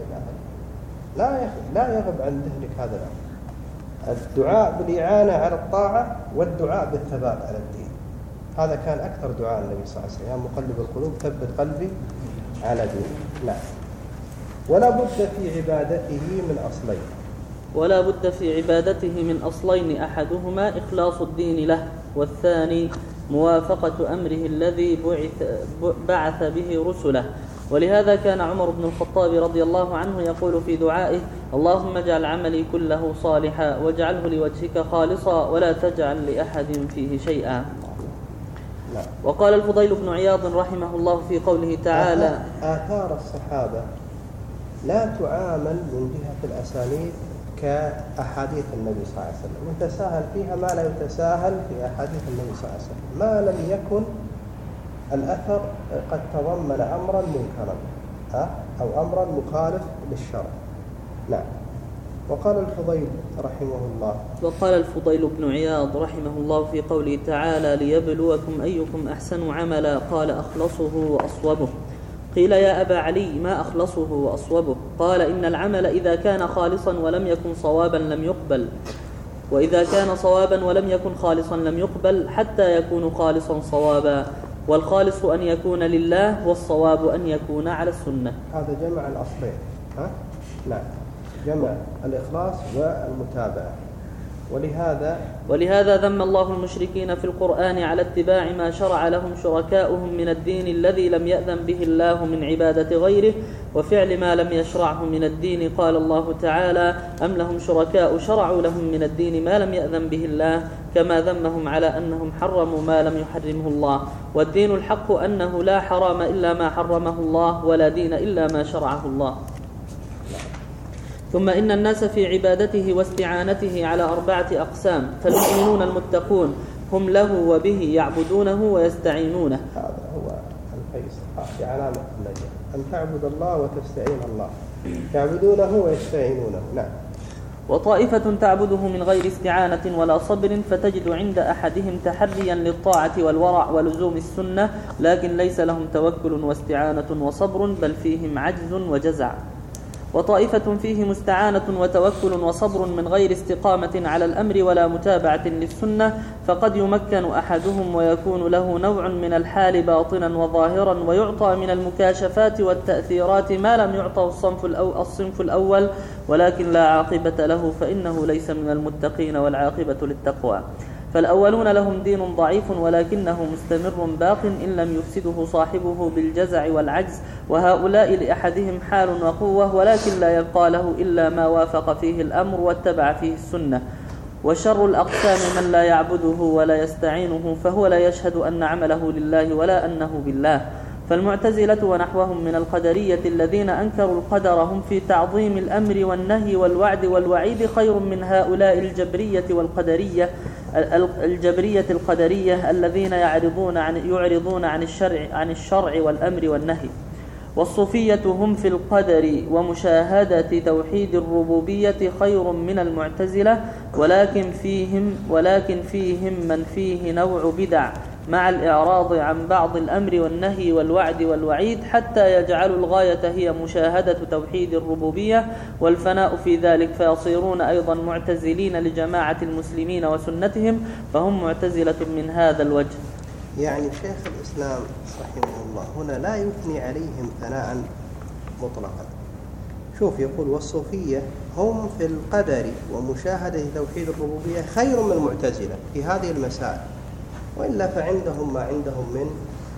لا لا يغب عن ذهنك هذا الأمر، الدعاء بالإعانة على الطاعة والدعاء بالثبات على الدين. هذا كان أكثر دعاء النبي صلى الله عليه وسلم يا مقلب القلوب ثبت قلبي على دينك. نعم. ولا بد في عبادته من أصلين. ولا بد في عبادته من أصلين: أحدهما إخلاص الدين له، والثاني موافقة أمره الذي بعث, بعث به رسله. ولهذا كان عمر بن الخطاب رضي الله عنه يقول في دعائه: اللهم اجعل عملي كله صالحا واجعله لوجهك خالصا ولا تجعل لأحد فيه شيئا. وقال الفضيل بن عياض رحمه الله في قوله تعالى: آثار الصحابة لا تعامل من جهة الأسانيد كأحاديث النبي صلى الله عليه وسلم، يتساهل فيها ما لا يتساهل في أحاديث النبي صلى الله عليه وسلم، ما لم يكن الأثر قد تضمن أمرا منكرا أو أمرا مخالف للشرع. نعم. وقال الفضيل رحمه الله وقال الفضيل بن عياض رحمه الله في قوله تعالى: ليبلوكم أيكم أحسن عملا، قال: أخلصه وأصوبه. قيل: يا أبا علي ما أخلصه وأصوبه؟ قال: إن العمل إذا كان خالصا ولم يكن صوابا لم يقبل، وإذا كان صوابا ولم يكن خالصا لم يقبل، حتى يكون خالصا صوابا. والخالص أن يكون لله، والصواب أن يكون على السنة. هذا جمع الأصلين. ها؟ نعم، جمع الإخلاص والمتابعة. ولهذا ولهذا ذم الله المشركين في القرآن على اتباع ما شرع لهم شركاؤهم من الدين الذي لم يأذن به الله من عبادة غيره وفعل ما لم يشرعه من الدين. قال الله تعالى: أم لهم شركاء شرعوا لهم من الدين ما لم يأذن به الله، كما ذمهم على أنهم حرموا ما لم يحرمه الله. والدين الحق أنه لا حرام إلا ما حرمه الله، ولا دين إلا ما شرعه الله. ثم إن الناس في عبادته واستعانته على أربعة أقسام: فالمؤمنون المتقون هم له وبه يعبدونه ويستعينونه. هذا هو الفيصل في علامة النجاة، أن تعبد الله وتستعين الله، تعبدونه ويستعينونه. نعم. وطائفة تعبده من غير استعانة ولا صبر، فتجد عند أحدهم تحريا للطاعة والورع ولزوم السنة، لكن ليس لهم توكل واستعانة وصبر، بل فيهم عجز وجزع. وطائفة فيهم استعانة وتوكل وصبر من غير استقامة على الأمر ولا متابعة للسنة، فقد يمكن أحدهم ويكون له نوع من الحال باطنا وظاهرا، ويعطى من المكاشفات والتأثيرات ما لم يعطه الصنف الأول, الصنف الأول ولكن لا عاقبة له، فإنه ليس من المتقين والعاقبة للتقوى. فالأولون لهم دين ضعيف ولكنه مستمر باق إن لم يفسده صاحبه بالجزع والعجز، وهؤلاء لأحدهم حال وقوة ولكن لا يبقى له إلا ما وافق فيه الأمر واتبع فيه السنة. وشر الأقسام من لا يعبده ولا يستعينه، فهو لا يشهد أن عمله لله ولا أنه بالله. فالمعتزلة ونحوهم من القدرية الذين أنكروا القدر هم في تعظيم الأمر والنهي والوعد والوعيد خير من هؤلاء الجبرية والقدرية الجبرية القدرية الذين يعرضون عن يعرضون عن الشرع عن الشرع والأمر والنهي. والصوفية هم في القدر ومشاهدة توحيد الربوبية خير من المعتزلة، ولكن فيهم ولكن فيهم من فيه نوع بدع مع الإعراض عن بعض الأمر والنهي والوعد والوعيد، حتى يجعلوا الغاية هي مشاهدة توحيد الربوبية والفناء في ذلك، فيصيرون أيضا معتزلين لجماعة المسلمين وسنتهم، فهم معتزلة من هذا الوجه. يعني شيخ الإسلام رحمه الله هنا لا يثني عليهم ثناء مطلقا. شوف يقول: والصوفية هم في القدر ومشاهدة توحيد الربوبية خير من المعتزلة في هذه المسائل، وإلا فعندهم ما عندهم من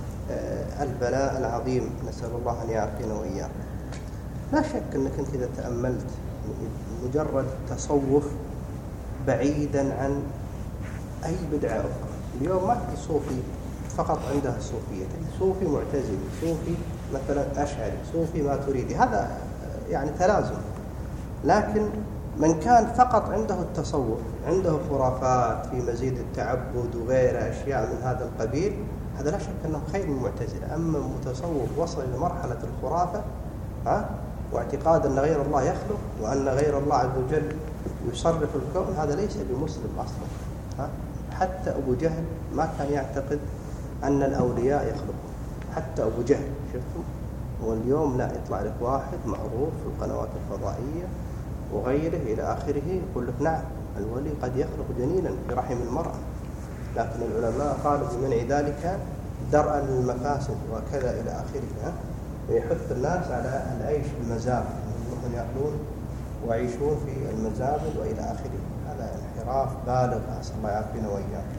البلاء العظيم، نسأل الله أن يعافينا وإياكم. لا شك أنك أنت إذا تأملت مجرد تصوف بعيدا عن أي بدعة أخرى، اليوم ما في صوفي فقط عندها الصوفية، صوفي معتزلي، صوفي مثلا أشعري، صوفي ماتريدي، هذا يعني تلازم. لكن من كان فقط عنده التصوف، عنده خرافات في مزيد التعبد وغير أشياء من هذا القبيل، هذا لا شك أنه خير من المعتزلة. أما متصوف وصل إلى مرحلة الخرافة ها واعتقاد أن غير الله يخلق وأن غير الله عز وجل يصرف الكون، هذا ليس بمسلم أصلا. ها حتى أبو جهل ما كان يعتقد أن الأولياء يخلقون، حتى أبو جهل شفتم. واليوم لا، يطلع لك واحد معروف في القنوات الفضائية وغيره إلى آخره يقول لك نعم الولي قد يخلق جنينا في رحم المرأة، لكن العلماء قالوا بمنع ذلك درءا للمفاسد وكذا إلى آخره. ويحث الناس على العيش بالمزاج، يروحون يأكلون ويعيشون في المزابل وإلى آخره. هذا انحراف بالغ، أسأل الله يعافينا وإياكم.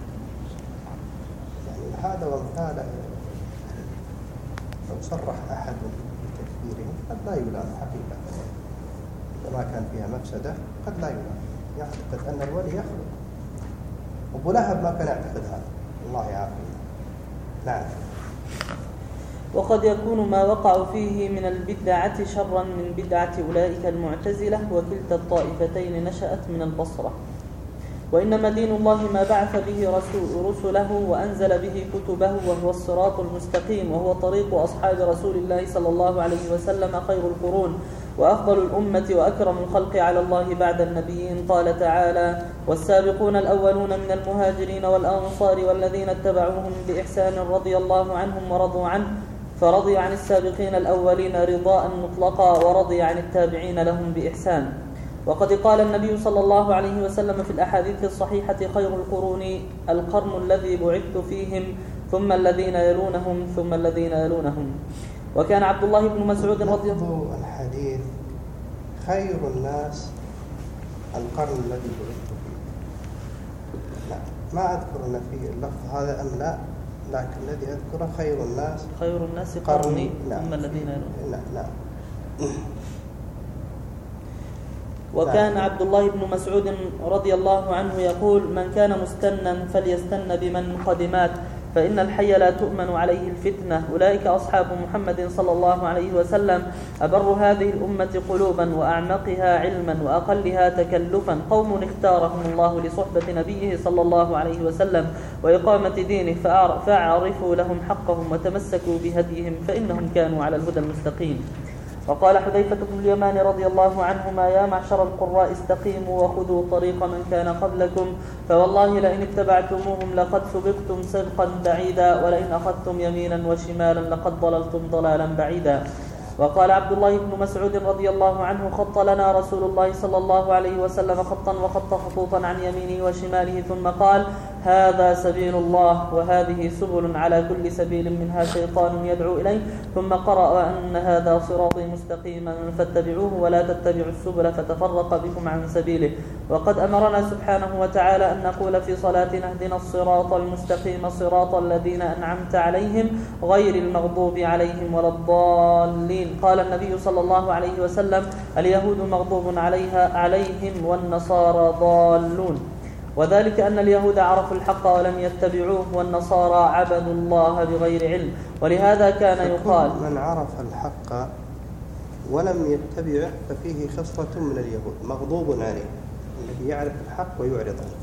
يعني هذا وامثاله لو صرح أحد بتكفيره قد لا يلام حقيقة، إذا ما كان فيها مفسدة قد لا يلام، يعتقد أن الولي يخلق. أبو لهب ما كان يعتقد هذا، الله يعافينا. نعم. وقد يكون ما وقعوا فيه من البدعة شرا من بدعة أولئك المعتزلة، وكلتا الطائفتين نشأت من البصرة. وإنما دين الله ما بعث به رسول رسله وأنزل به كتبه، وهو الصراط المستقيم، وهو طريق أصحاب رسول الله صلى الله عليه وسلم خير القرون وأفضل الأمة وأكرم الخلق على الله بعد النبيين. قال تعالى: والسابقون الأولون من المهاجرين والأنصار والذين اتبعوهم بإحسان رضي الله عنهم ورضوا عنه، فرضي عن السابقين الأولين رضاء مطلقا، ورضي عن التابعين لهم بإحسان. وقد قال النبي صلى الله عليه وسلم في الأحاديث الصحيحة: خير القرون القرن الذي بعثت فيهم، ثم الذين يلونهم، ثم الذين يلونهم. وكان عبد الله بن مسعود رضي الله عنه الحديث: خير الناس القرن الذي بعثت فيه. لا، ما أذكر أن في اللفظ هذا أم لا، لكن الذي أذكره خير الناس خير الناس قرني ثم الذين يلونهم. لا لا. وكان عبد الله بن مسعود رضي الله عنه يقول: من كان مستنا فليستن بمن قد مات، فإن الحي لا تؤمن عليه الفتنة. أولئك أصحاب محمد صلى الله عليه وسلم، أبر هذه الأمة قلوبا وأعمقها علما وأقلها تكلفا، قوم اختارهم الله لصحبة نبيه صلى الله عليه وسلم وإقامة دينه، فأعرفوا لهم حقهم وتمسكوا بهديهم، فإنهم كانوا على الهدى المستقيم. وقال حذيفة بن اليمان رضي الله عنهما: يا معشر القراء استقيموا وخذوا طريق من كان قبلكم، فوالله لئن اتبعتموهم لقد سبقتم سبقا بعيدا، ولئن أخذتم يمينا وشمالا لقد ضللتم ضلالا بعيدا. وقال عبد الله بن مسعود رضي الله عنه: خط لنا رسول الله صلى الله عليه وسلم خطا وخط خطوطا عن يمينه وشماله، ثم قال: هذا سبيل الله، وهذه سبل، على كل سبيل منها شيطان يدعو إليه، ثم قرأ أن هذا صراطي مستقيما فاتبعوه ولا تتبعوا السبل فتفرق بكم عن سبيله. وقد أمرنا سبحانه وتعالى أن نقول في صلاتنا: اهدنا الصراط المستقيم صراط الذين أنعمت عليهم غير المغضوب عليهم ولا الضالين. قال النبي صلى الله عليه وسلم: اليهود مغضوب عليها عليهم والنصارى ضالون. وذلك أن اليهود عرفوا الحق ولم يتبعوه، والنصارى عبدوا الله بغير علم. ولهذا كان يقال: من عرف الحق ولم يتبعه ففيه خصلة من اليهود، مغضوب عليه، الذي يعرف الحق ويعرض عنه.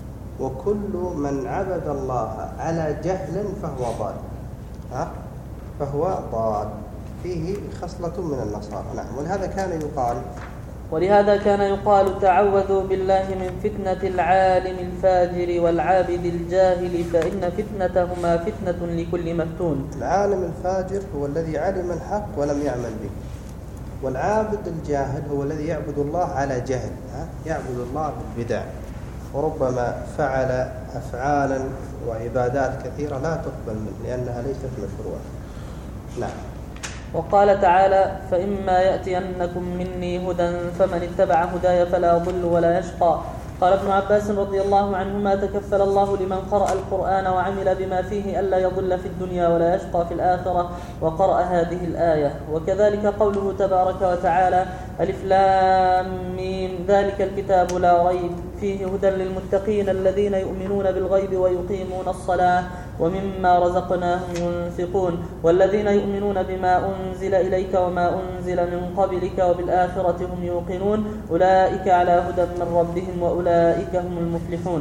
وكل من عبد الله على جهل فهو ضال، ها؟ فهو ضال، فيه خصلة من النصارى. نعم. ولهذا كان يقال ولهذا كان يقال: تعوذوا بالله من فتنة العالم الفاجر والعابد الجاهل، فإن فتنتهما فتنة لكل مفتون. العالم الفاجر هو الذي علم الحق ولم يعمل به، والعابد الجاهل هو الذي يعبد الله على جهل، يعبد الله بالبدع، وربما فعل أفعالا وعبادات كثيرة لا تقبل منه لأنها ليست مشروعة. نعم. وقال تعالى: فإما يأتينكم مني هدى فمن اتبع هداي فلا يضل ولا يشقى. قال ابن عباس رضي الله عنهما: تكفل الله لمن قرأ القرآن وعمل بما فيه ألا يضل في الدنيا ولا يشقى في الآخرة، وقرأ هذه الآية. وكذلك قوله تبارك وتعالى: ألف لام ميم ذلك الكتاب لا ريب فيه هدى للمتقين الذين يؤمنون بالغيب ويقيمون الصلاة ومما رزقناهم ينفقون والذين يؤمنون بما أنزل إليك وما أنزل من قبلك وبالآخرة هم يوقنون أولئك على هدى من ربهم وأولئك هم المفلحون.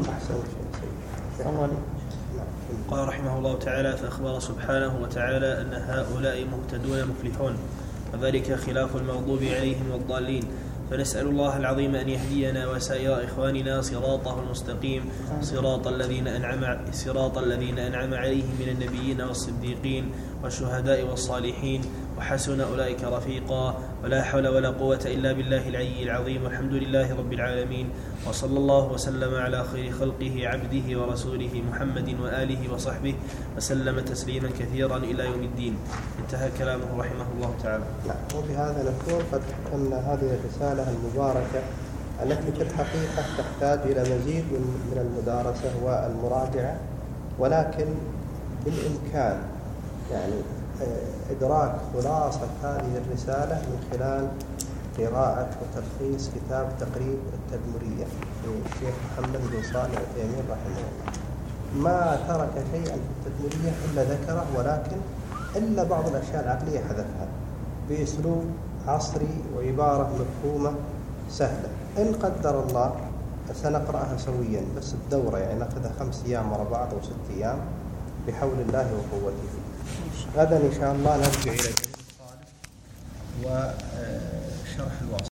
قال رحمه الله تعالى: فأخبر سبحانه وتعالى أن هؤلاء مهتدون مفلحون، وذلك خلاف المغضوب عليهم والضالين. فنسأل الله العظيم أن يهدينا وسائر إخواننا صراطه المستقيم، صراط الذين أنعم صراط الذين أنعم عليهم من النبيين والصديقين والشهداء والصالحين وحسن أولئك رفيقا. ولا حول ولا قوة إلا بالله العلي العظيم، والحمد لله رب العالمين، وصلى الله وسلم على خير خلقه عبده ورسوله محمد وآله وصحبه وسلم تسليما كثيرا إلى يوم الدين. انتهى كلامه رحمه الله تعالى. نعم، وبهذا نكون قد ختمنا هذه الرسالة المباركة التي في الحقيقة تحتاج إلى مزيد من المدارسة والمراجعة، ولكن بالإمكان يعني إدراك خلاصة هذه الرسالة من خلال قراءة وتلخيص كتاب تقريب التدمرية للشيخ محمد بن صالح العثيمين رحمه الله. ما ترك شيئا في التدمرية إلا ذكره، ولكن إلا بعض الأشياء العقلية حذفها بأسلوب عصري وعبارة مفهومة سهلة. إن قدر الله سنقرأها سويا، بس الدورة يعني نأخذها خمس أيام ورا بعض أو ست أيام بحول الله وقوته. غدا إن شاء الله نرجع إلى الصالح وشرح الواصل.